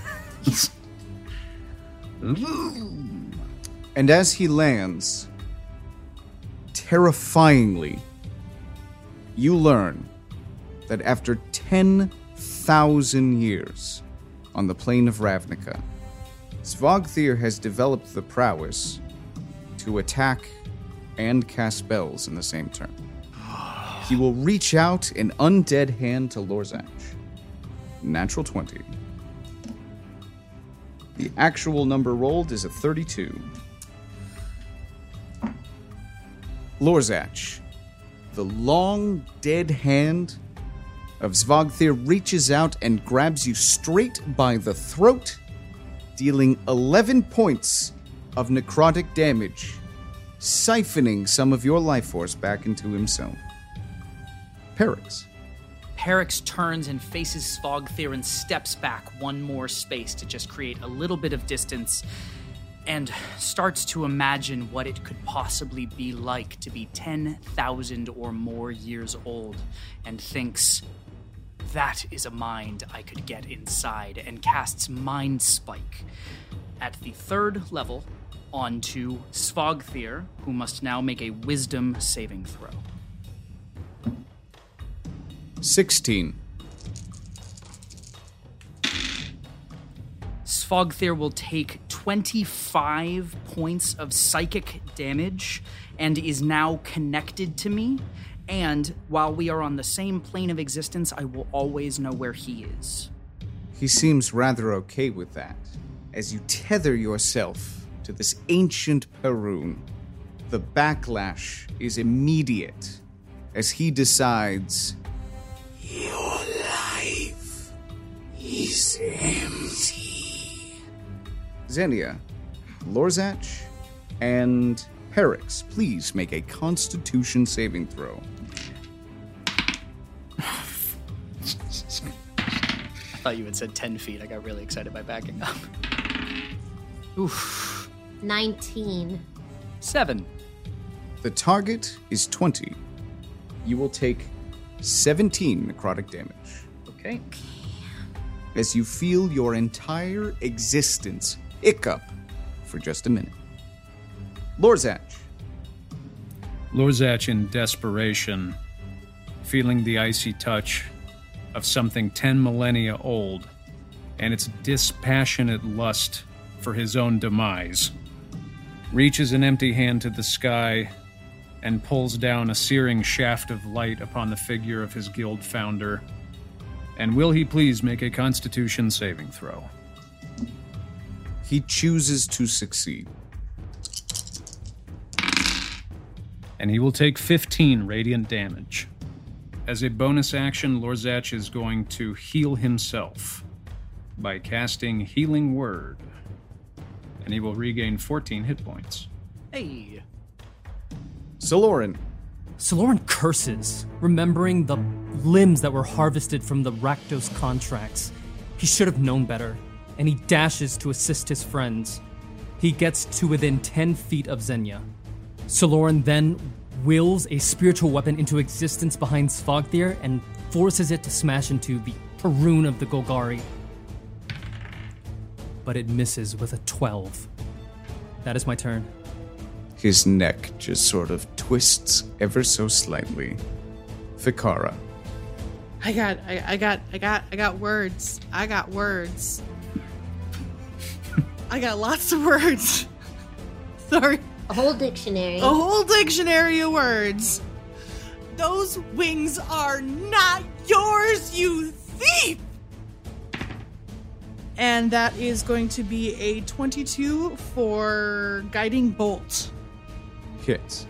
And as he lands, terrifyingly, you learn that after ten thousand years on the plane of Ravnica, Svogthir has developed the prowess to attack and cast spells in the same turn. He will reach out an undead hand to Lorzach. Natural twenty. The actual number rolled is a thirty-two. Lorzach, the long, dead hand of Svogthir reaches out and grabs you straight by the throat, dealing eleven points of necrotic damage, siphoning some of your life force back into himself. Perix.
Perix turns and faces Svogthir and steps back one more space to just create a little bit of distance and starts to imagine what it could possibly be like to be ten thousand or more years old, and thinks, that is a mind I could get inside, and casts Mind Spike at the third level onto Svogthir, who must now make a Wisdom saving throw.
sixteen.
Svogthir will take twenty-five points of psychic damage and is now connected to me. And while we are on the same plane of existence, I will always know where he is.
He seems rather okay with that. As you tether yourself to this ancient Perun, the backlash is immediate as he decides,
your life is empty.
Xenia, Lorzach, and Perix, please make a Constitution saving throw.
I thought you had said ten feet. I got really excited by backing up. Oof.
nineteen.
Seven.
The target is twenty. You will take seventeen necrotic damage.
Okay.
As you feel your entire existence hiccup for just a minute. Lorzach.
Lorzach, in desperation, feeling the icy touch of something ten millennia old and its dispassionate lust for his own demise, reaches an empty hand to the sky and pulls down a searing shaft of light upon the figure of his guild founder. And will he please make a Constitution saving throw?
He chooses to succeed.
And he will take fifteen radiant damage. As a bonus action, Lorzach is going to heal himself by casting Healing Word. And he will regain fourteen hit points.
Hey.
Saloran.
Saloran curses, remembering the limbs that were harvested from the Rakdos contracts. He should have known better, and he dashes to assist his friends. He gets to within ten feet of Xenia. Saloran then wills a spiritual weapon into existence behind Svogthir and forces it to smash into the Perun of the Golgari. But it misses with a twelve. That is my turn.
His neck just sort of twists ever so slightly. Fikara.
I got, I, I got, I got, I got words. I got words. I got lots of words. Sorry.
A whole dictionary.
A whole dictionary of words. Those wings are not yours, you thief! And that is going to be a twenty-two for Guiding Bolt.
Hits.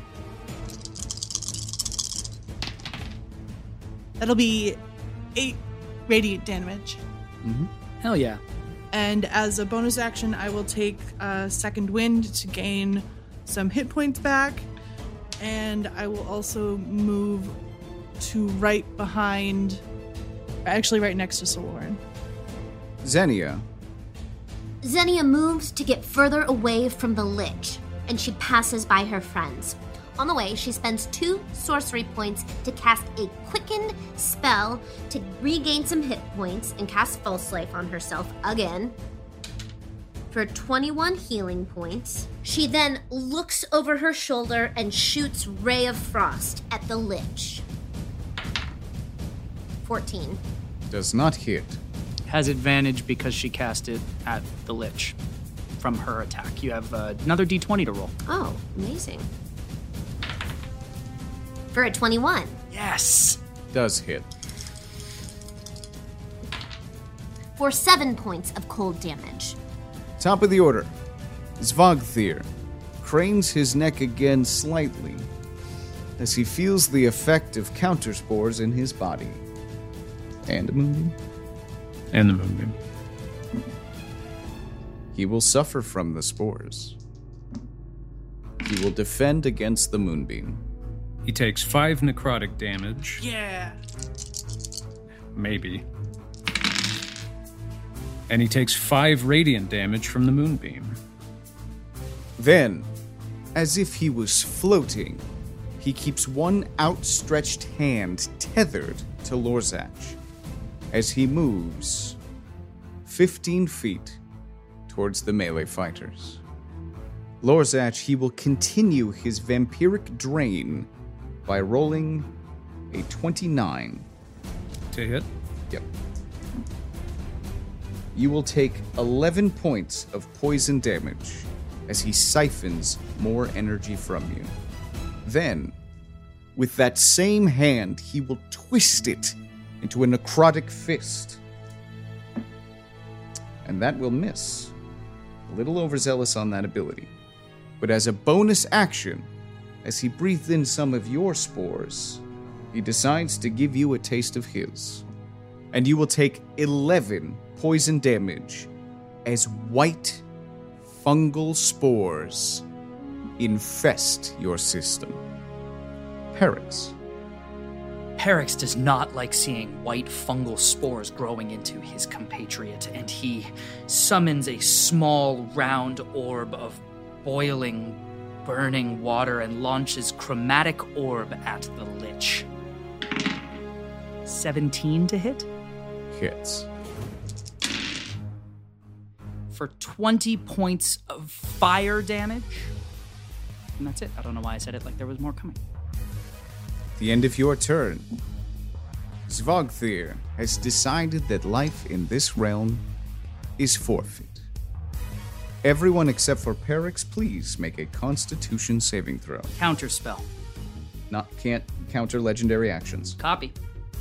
That'll be eight radiant damage.
Mm-hmm.
Hell yeah.
And as a bonus action, I will take a second wind to gain some hit points back. And I will also move to right behind Actually, right next to Saloran.
Xenia.
Xenia moves to get further away from the Lich, and she passes by her friends. On the way, she spends two sorcery points to cast a quickened spell to regain some hit points and cast False Life on herself again for twenty-one healing points. She then looks over her shoulder and shoots Ray of Frost at the Lich. fourteen.
Does not hit.
Has advantage because she cast it at the Lich from her attack. You have uh, another d twenty to roll.
Oh, amazing. For a twenty-one.
Yes.
Does hit.
For seven points of cold damage.
Top of the order. Svagthir cranes his neck again slightly as he feels the effect of counterspores in his body. And a moonbeam.
And the moonbeam.
He will suffer from the spores. He will defend against the moonbeam.
He takes five necrotic damage.
Yeah.
Maybe. And he takes five radiant damage from the moonbeam.
Then, as if he was floating, he keeps one outstretched hand tethered to Lorzach as he moves fifteen feet towards the melee fighters. Lorzach, he will continue his vampiric drain by rolling a twenty-nine.
To hit?
Yep. You will take eleven points of poison damage as he siphons more energy from you. Then, with that same hand, he will twist it into a necrotic fist. And that will miss. A little overzealous on that ability. But as a bonus action, as he breathed in some of your spores, he decides to give you a taste of his. And you will take eleven poison damage as white fungal spores infest your system. Perix.
Perix does not like seeing white fungal spores growing into his compatriot, and he summons a small round orb of boiling, burning water and launches Chromatic Orb at the Lich. seventeen to hit?
Hits.
For twenty points of fire damage. And that's it. I don't know why I said it like there was more coming.
At the end of your turn, Svagthir has decided that life in this realm is forfeit. Everyone except for Perix, please make a Constitution saving throw.
Counter spell.
Not can't counter legendary actions.
Copy.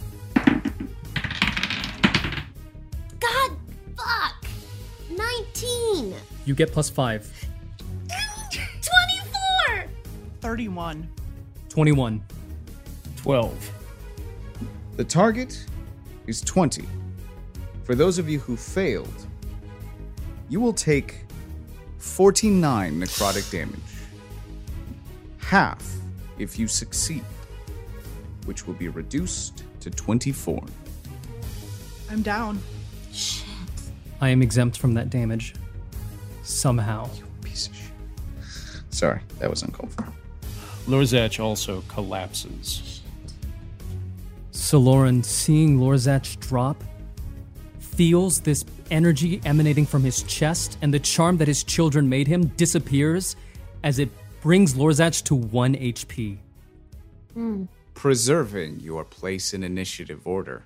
God, fuck! nineteen!
You get plus five.
twenty-four!
thirty-one.
twenty-one.
twelve.
The target is twenty. For those of you who failed, you will take forty-nine necrotic damage. Half if you succeed, which will be reduced to twenty-four.
I'm down.
Shit.
I am exempt from that damage. Somehow.
Piece of shit. Sorry, that was uncalled for.
Lorzach also collapses.
Saloran, seeing Lorzach drop, feels this energy emanating from his chest, and the charm that his children made him disappears as it brings Lorzach to one H P.
Mm.
Preserving your place in initiative order.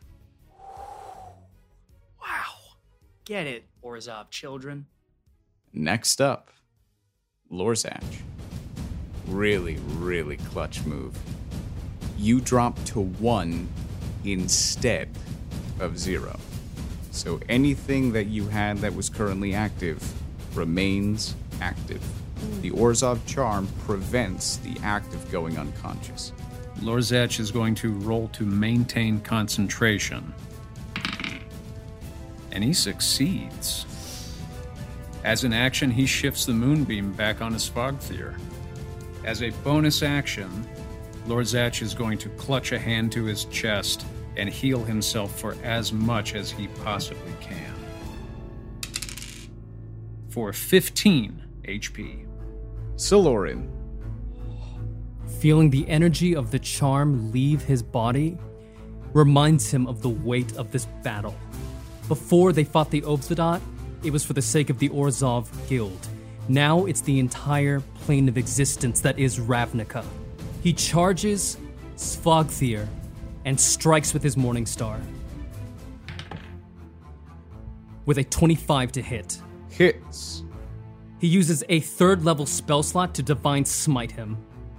Wow. Get it, Orzhov children.
Next up, Lorzach. Really, really clutch move. You drop to one instead of zero. So anything that you had that was currently active remains active. The Orzhov charm prevents the act of going unconscious.
Lorzach is going to roll to maintain concentration. And he succeeds. As an action, he shifts the moonbeam back on his Svagthir. As a bonus action, Lorzach is going to clutch a hand to his chest and heal himself for as much as he possibly can. For fifteen H P.
Saloran.
Feeling the energy of the charm leave his body reminds him of the weight of this battle. Before they fought the Obzadot, it was for the sake of the Orzhov Guild. Now it's the entire plane of existence that is Ravnica. He charges Svagthir and strikes with his Morning Star. With a twenty-five to hit.
Hits.
He uses a third level spell slot to Divine Smite him.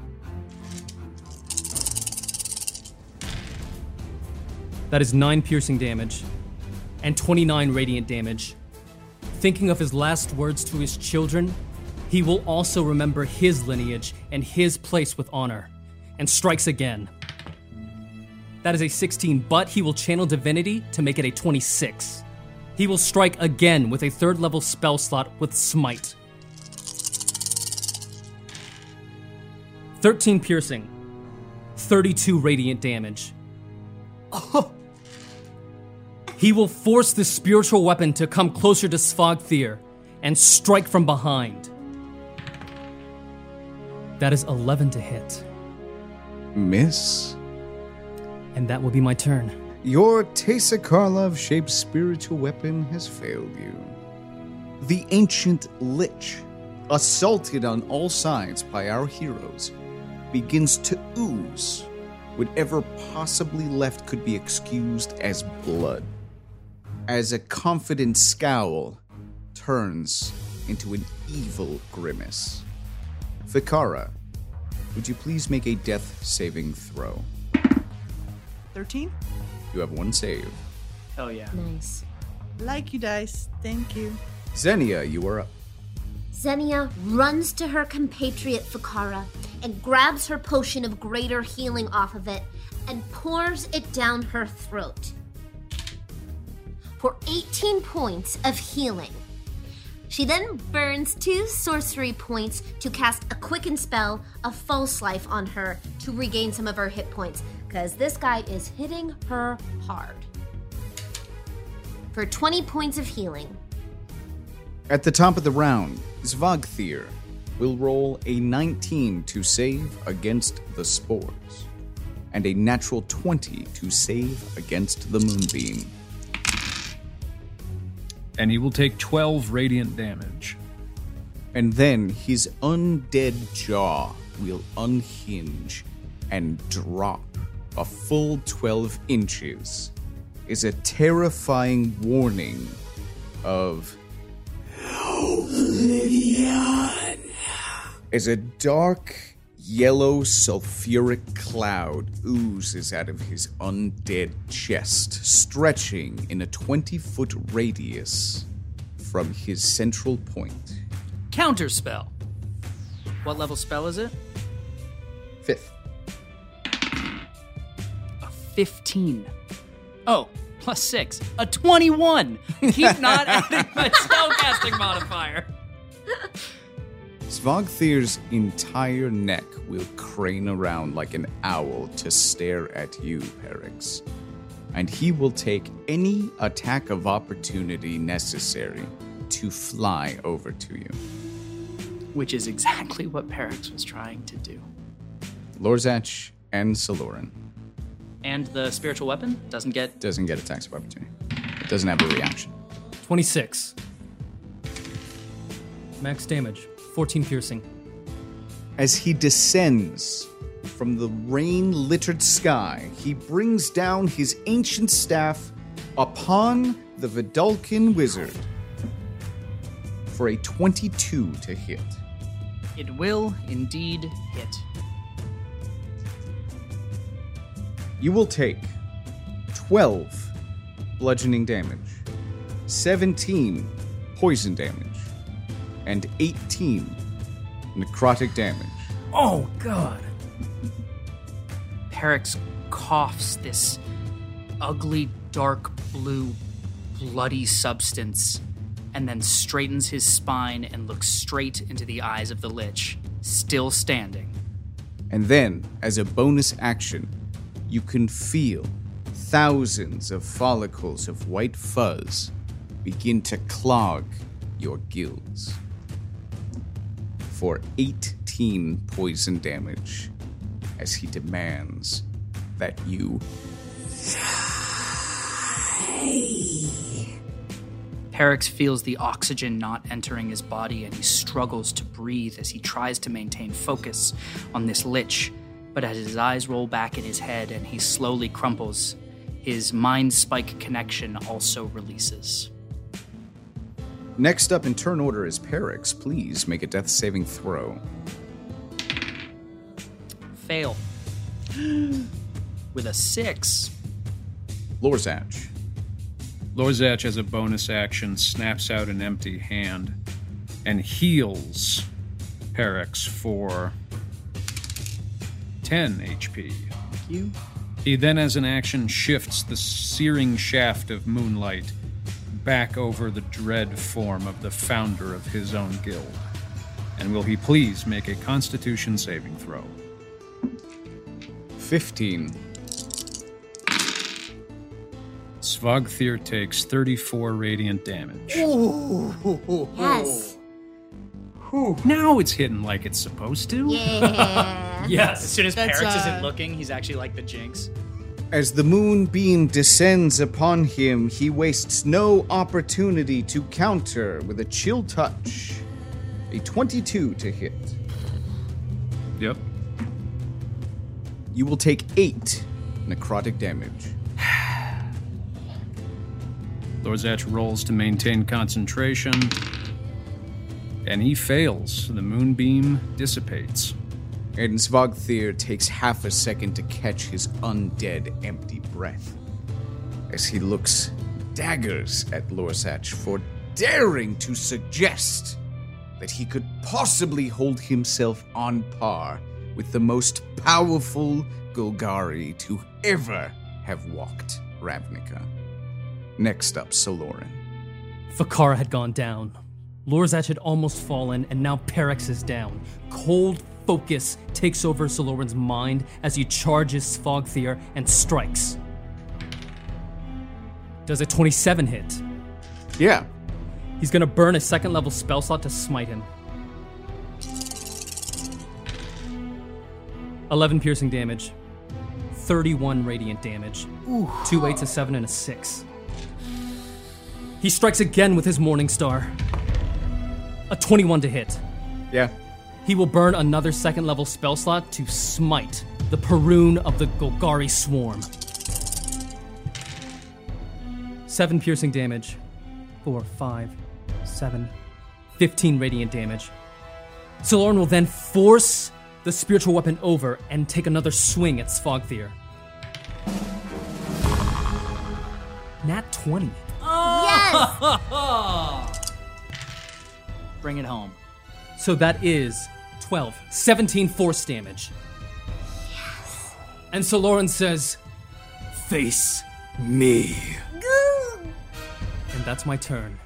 That is nine piercing damage and twenty-nine radiant damage. Thinking of his last words to his children, he will also remember his lineage and his place with honor, and strikes again. That is a sixteen, but he will channel Divinity to make it a twenty-six. He will strike again with a third level spell slot with Smite. thirteen piercing, thirty-two radiant damage. Oh. He will force the spiritual weapon to come closer to Svagthir and strike from behind. That is eleven to hit.
Miss.
And that will be my turn.
Your Teysa Karlov-shaped spiritual weapon has failed you. The ancient Lich, assaulted on all sides by our heroes, begins to ooze. Whatever possibly left could be excused as blood, as a confident scowl turns into an evil grimace. Ficarra, would you please make a death saving throw?
thirteen?
You have one save.
Hell yeah.
Nice.
Like you, Dice. Thank you.
Xenia, you are up.
Xenia runs to her compatriot Ficarra and grabs her potion of greater healing off of it and pours it down her throat. For eighteen points of healing. She then burns two sorcery points to cast a quicken spell of False Life on her to regain some of her hit points, because this guy is hitting her hard. For twenty points of healing.
At the top of the round, Svagthir will roll a nineteen to save against the spores, and a natural twenty to save against the moonbeam.
And he will take twelve radiant damage.
And then his undead jaw will unhinge and drop a full twelve inches is a terrifying warning of
Oblivion.
As a dark yellow sulfuric cloud oozes out of his undead chest, stretching in a twenty-foot radius from his central point.
Counter spell. What level spell is it?
Fifth.
A fifteen. Oh, plus six. A twenty-one. Keep not adding my spellcasting modifier.
Svagthir's entire neck will crane around like an owl to stare at you, Perix. And he will take any attack of opportunity necessary to fly over to you.
Which is exactly what Perix was trying to do.
Lorzach and Saloran.
And the spiritual weapon doesn't get...
Doesn't get attacks of opportunity. It doesn't have a reaction.
twenty-six. Max damage. fourteen piercing.
As he descends from the rain-littered sky, he brings down his ancient staff upon the Vidalcan wizard for a twenty-two to hit.
It will indeed hit.
You will take twelve bludgeoning damage, seventeen poison damage, and eighteen necrotic damage.
Oh, God.
Perix coughs this ugly, dark blue, bloody substance and then straightens his spine and looks straight into the eyes of the Lich, still standing.
And then, as a bonus action, you can feel
thousands of follicles of white fuzz begin to clog your gills. For eighteen poison damage, as he demands that you
Perix feels the oxygen not entering his body, and he struggles to breathe as he tries to maintain focus on this lich. But as his eyes roll back in his head and he slowly crumples, his mind spike connection also releases.
Next up in turn order is Perix. Please make a death saving throw.
Fail. With a six.
Lorzach.
Lorzach, as a bonus action, snaps out an empty hand and heals Perix for ten H P.
Thank you.
He then, as an action, shifts the searing shaft of moonlight back over the dread form of the founder of his own guild. And will he please make a Constitution saving throw?
fifteen.
Svagthir takes thirty-four radiant damage.
Yes.
Now it's hitting like it's supposed to.
Yeah.
Yes.
As soon as
That's,
Perix
uh,
isn't looking, he's actually like the Jinx.
As the moonbeam descends upon him, he wastes no opportunity to counter with a chill touch. A twenty-two to hit.
Yep.
You will take eight necrotic damage.
Lorzach rolls to maintain concentration, and he fails. The moonbeam dissipates.
And Svagthir takes half a second to catch his undead empty breath as he looks daggers at Lorzach for daring to suggest that he could possibly hold himself on par with the most powerful Golgari to ever have walked Ravnica. Next up, Saloran.
Fakara had gone down. Lorzach had almost fallen, and now Perix is down. Cold focus takes over Saloran's mind as he charges Svagthir and strikes. Does a twenty-seven hit?
Yeah.
He's gonna burn a second level spell slot to smite him. eleven piercing damage. thirty-one radiant damage. Ooh. Two eights, a seven, and a six. He strikes again with his Morning Star. A twenty-one to hit.
Yeah.
He will burn another second level spell slot to smite the Perun of the Golgari Swarm. Seven piercing damage. Four, five, seven, fifteen radiant damage. Saloran will then force the spiritual weapon over and take another swing at Svagthir. Nat twenty.
Yes!
Bring it home.
So that is twelve, seventeen force damage. Yes. And Saloran says, "Face me." And that's my turn.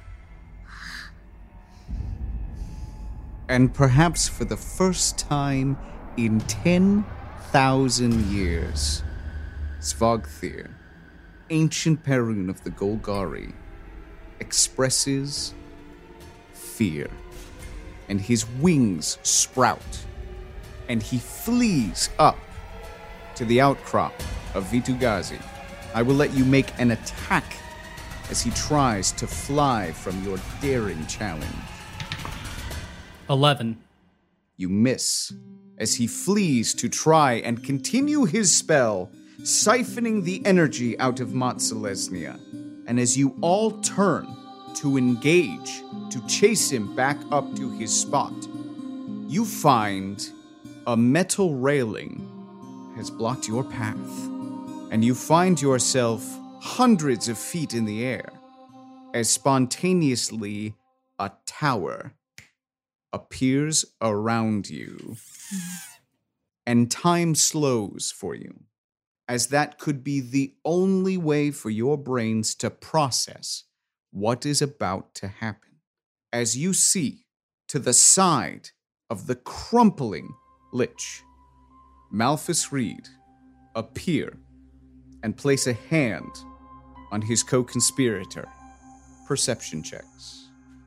And perhaps for the first time in ten thousand years, Svagthir, ancient Perun of the Golgari, expresses fear. And his wings sprout, and he flees up to the outcrop of Vitu-Ghazi. I will let you make an attack as he tries to fly from your daring challenge.
eleven.
You miss as he flees to try and continue his spell, siphoning the energy out of Mont Selesnya. And as you all turn to engage, to chase him back up to his spot, you find a metal railing has blocked your path, and you find yourself hundreds of feet in the air as spontaneously a tower appears around you, and time slows for you, as that could be the only way for your brains to process what is about to happen. As you see, to the side of the crumpling lich, Malphas Reed appear
and place a hand on his co-conspirator. Perception checks.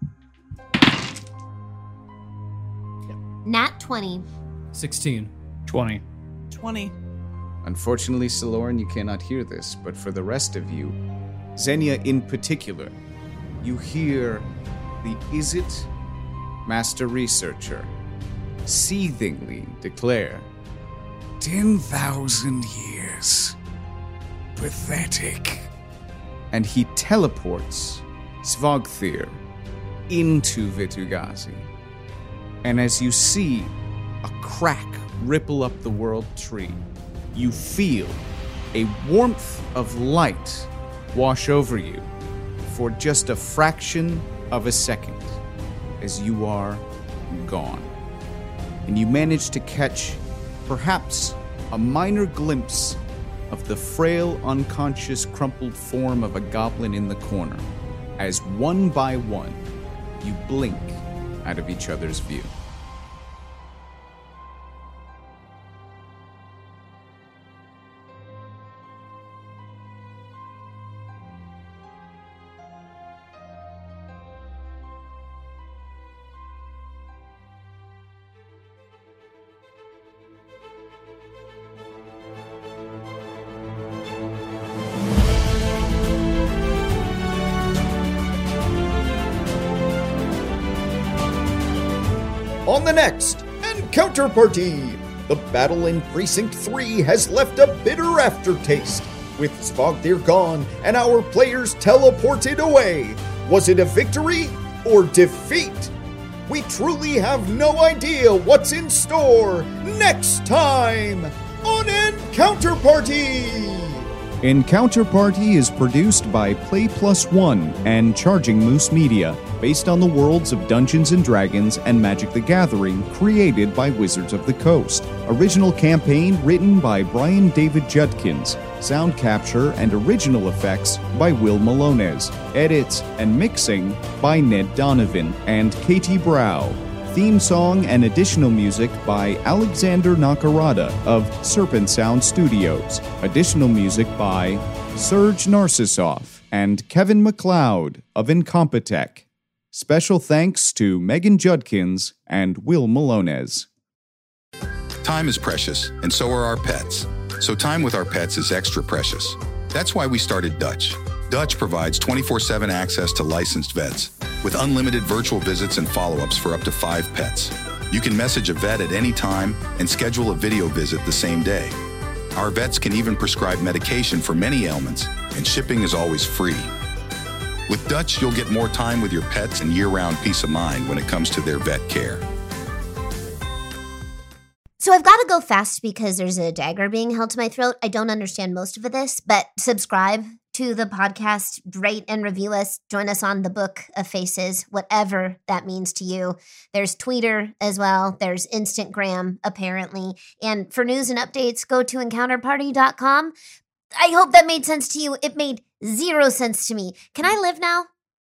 Nat twenty.
sixteen.
twenty.
twenty.
Unfortunately, Siloran, you cannot hear this, but for the rest of you, Xenia in particular, you hear the Izzet Master Researcher seethingly declare,
Ten thousand years. Pathetic.
and he teleports Svogthir into Vitu-Ghazi. And as you see a crack ripple up the world tree, you feel a warmth of light wash over you for just a fraction of a second as you are gone. And you manage to catch perhaps a minor glimpse of the frail, unconscious, crumpled form of a goblin in the corner as one by one you blink out of each other's view. On the next Encounter Party, the battle in Precinct three has left a bitter aftertaste. With Svogthir gone and our players teleported away, was it a victory or defeat? We truly have no idea what's in store next time on Encounter Party! Encounter Party is produced by Play Plus One and Charging Moose Media, based on the worlds of Dungeons and Dragons and Magic the Gathering, created by Wizards of the Coast. Original campaign written by Brian David Judkins. Sound capture and original effects by Will Malones. Edits and mixing by Ned Donovan and Katie Brow. Theme song and additional music by Alexander Nakarada of Serpent Sound Studios. Additional music by Serge Narcissoff and Kevin MacLeod of Incompetech. Special thanks to Megan Judkins and Will Malones.
Time is precious, and so are our pets. So time with our pets is extra precious. That's why we started Dutch. Dutch provides twenty-four seven access to licensed vets, with unlimited virtual visits and follow-ups for up to five pets. You can message a vet at any time and schedule a video visit the same day. Our vets can even prescribe medication for many ailments, and shipping is always free. With Dutch, you'll get more time with your pets and year-round peace of mind when it comes to their vet care.
So I've got to go fast because there's a dagger being held to my throat. I don't understand most of this, but subscribe to the podcast, rate and review us, join us on the Book of Faces, whatever that means to you. There's Twitter as well. There's Instagram, apparently. And for news and updates, go to encounter party dot com. I hope that made sense to you. It made zero sense to me. Can I live now?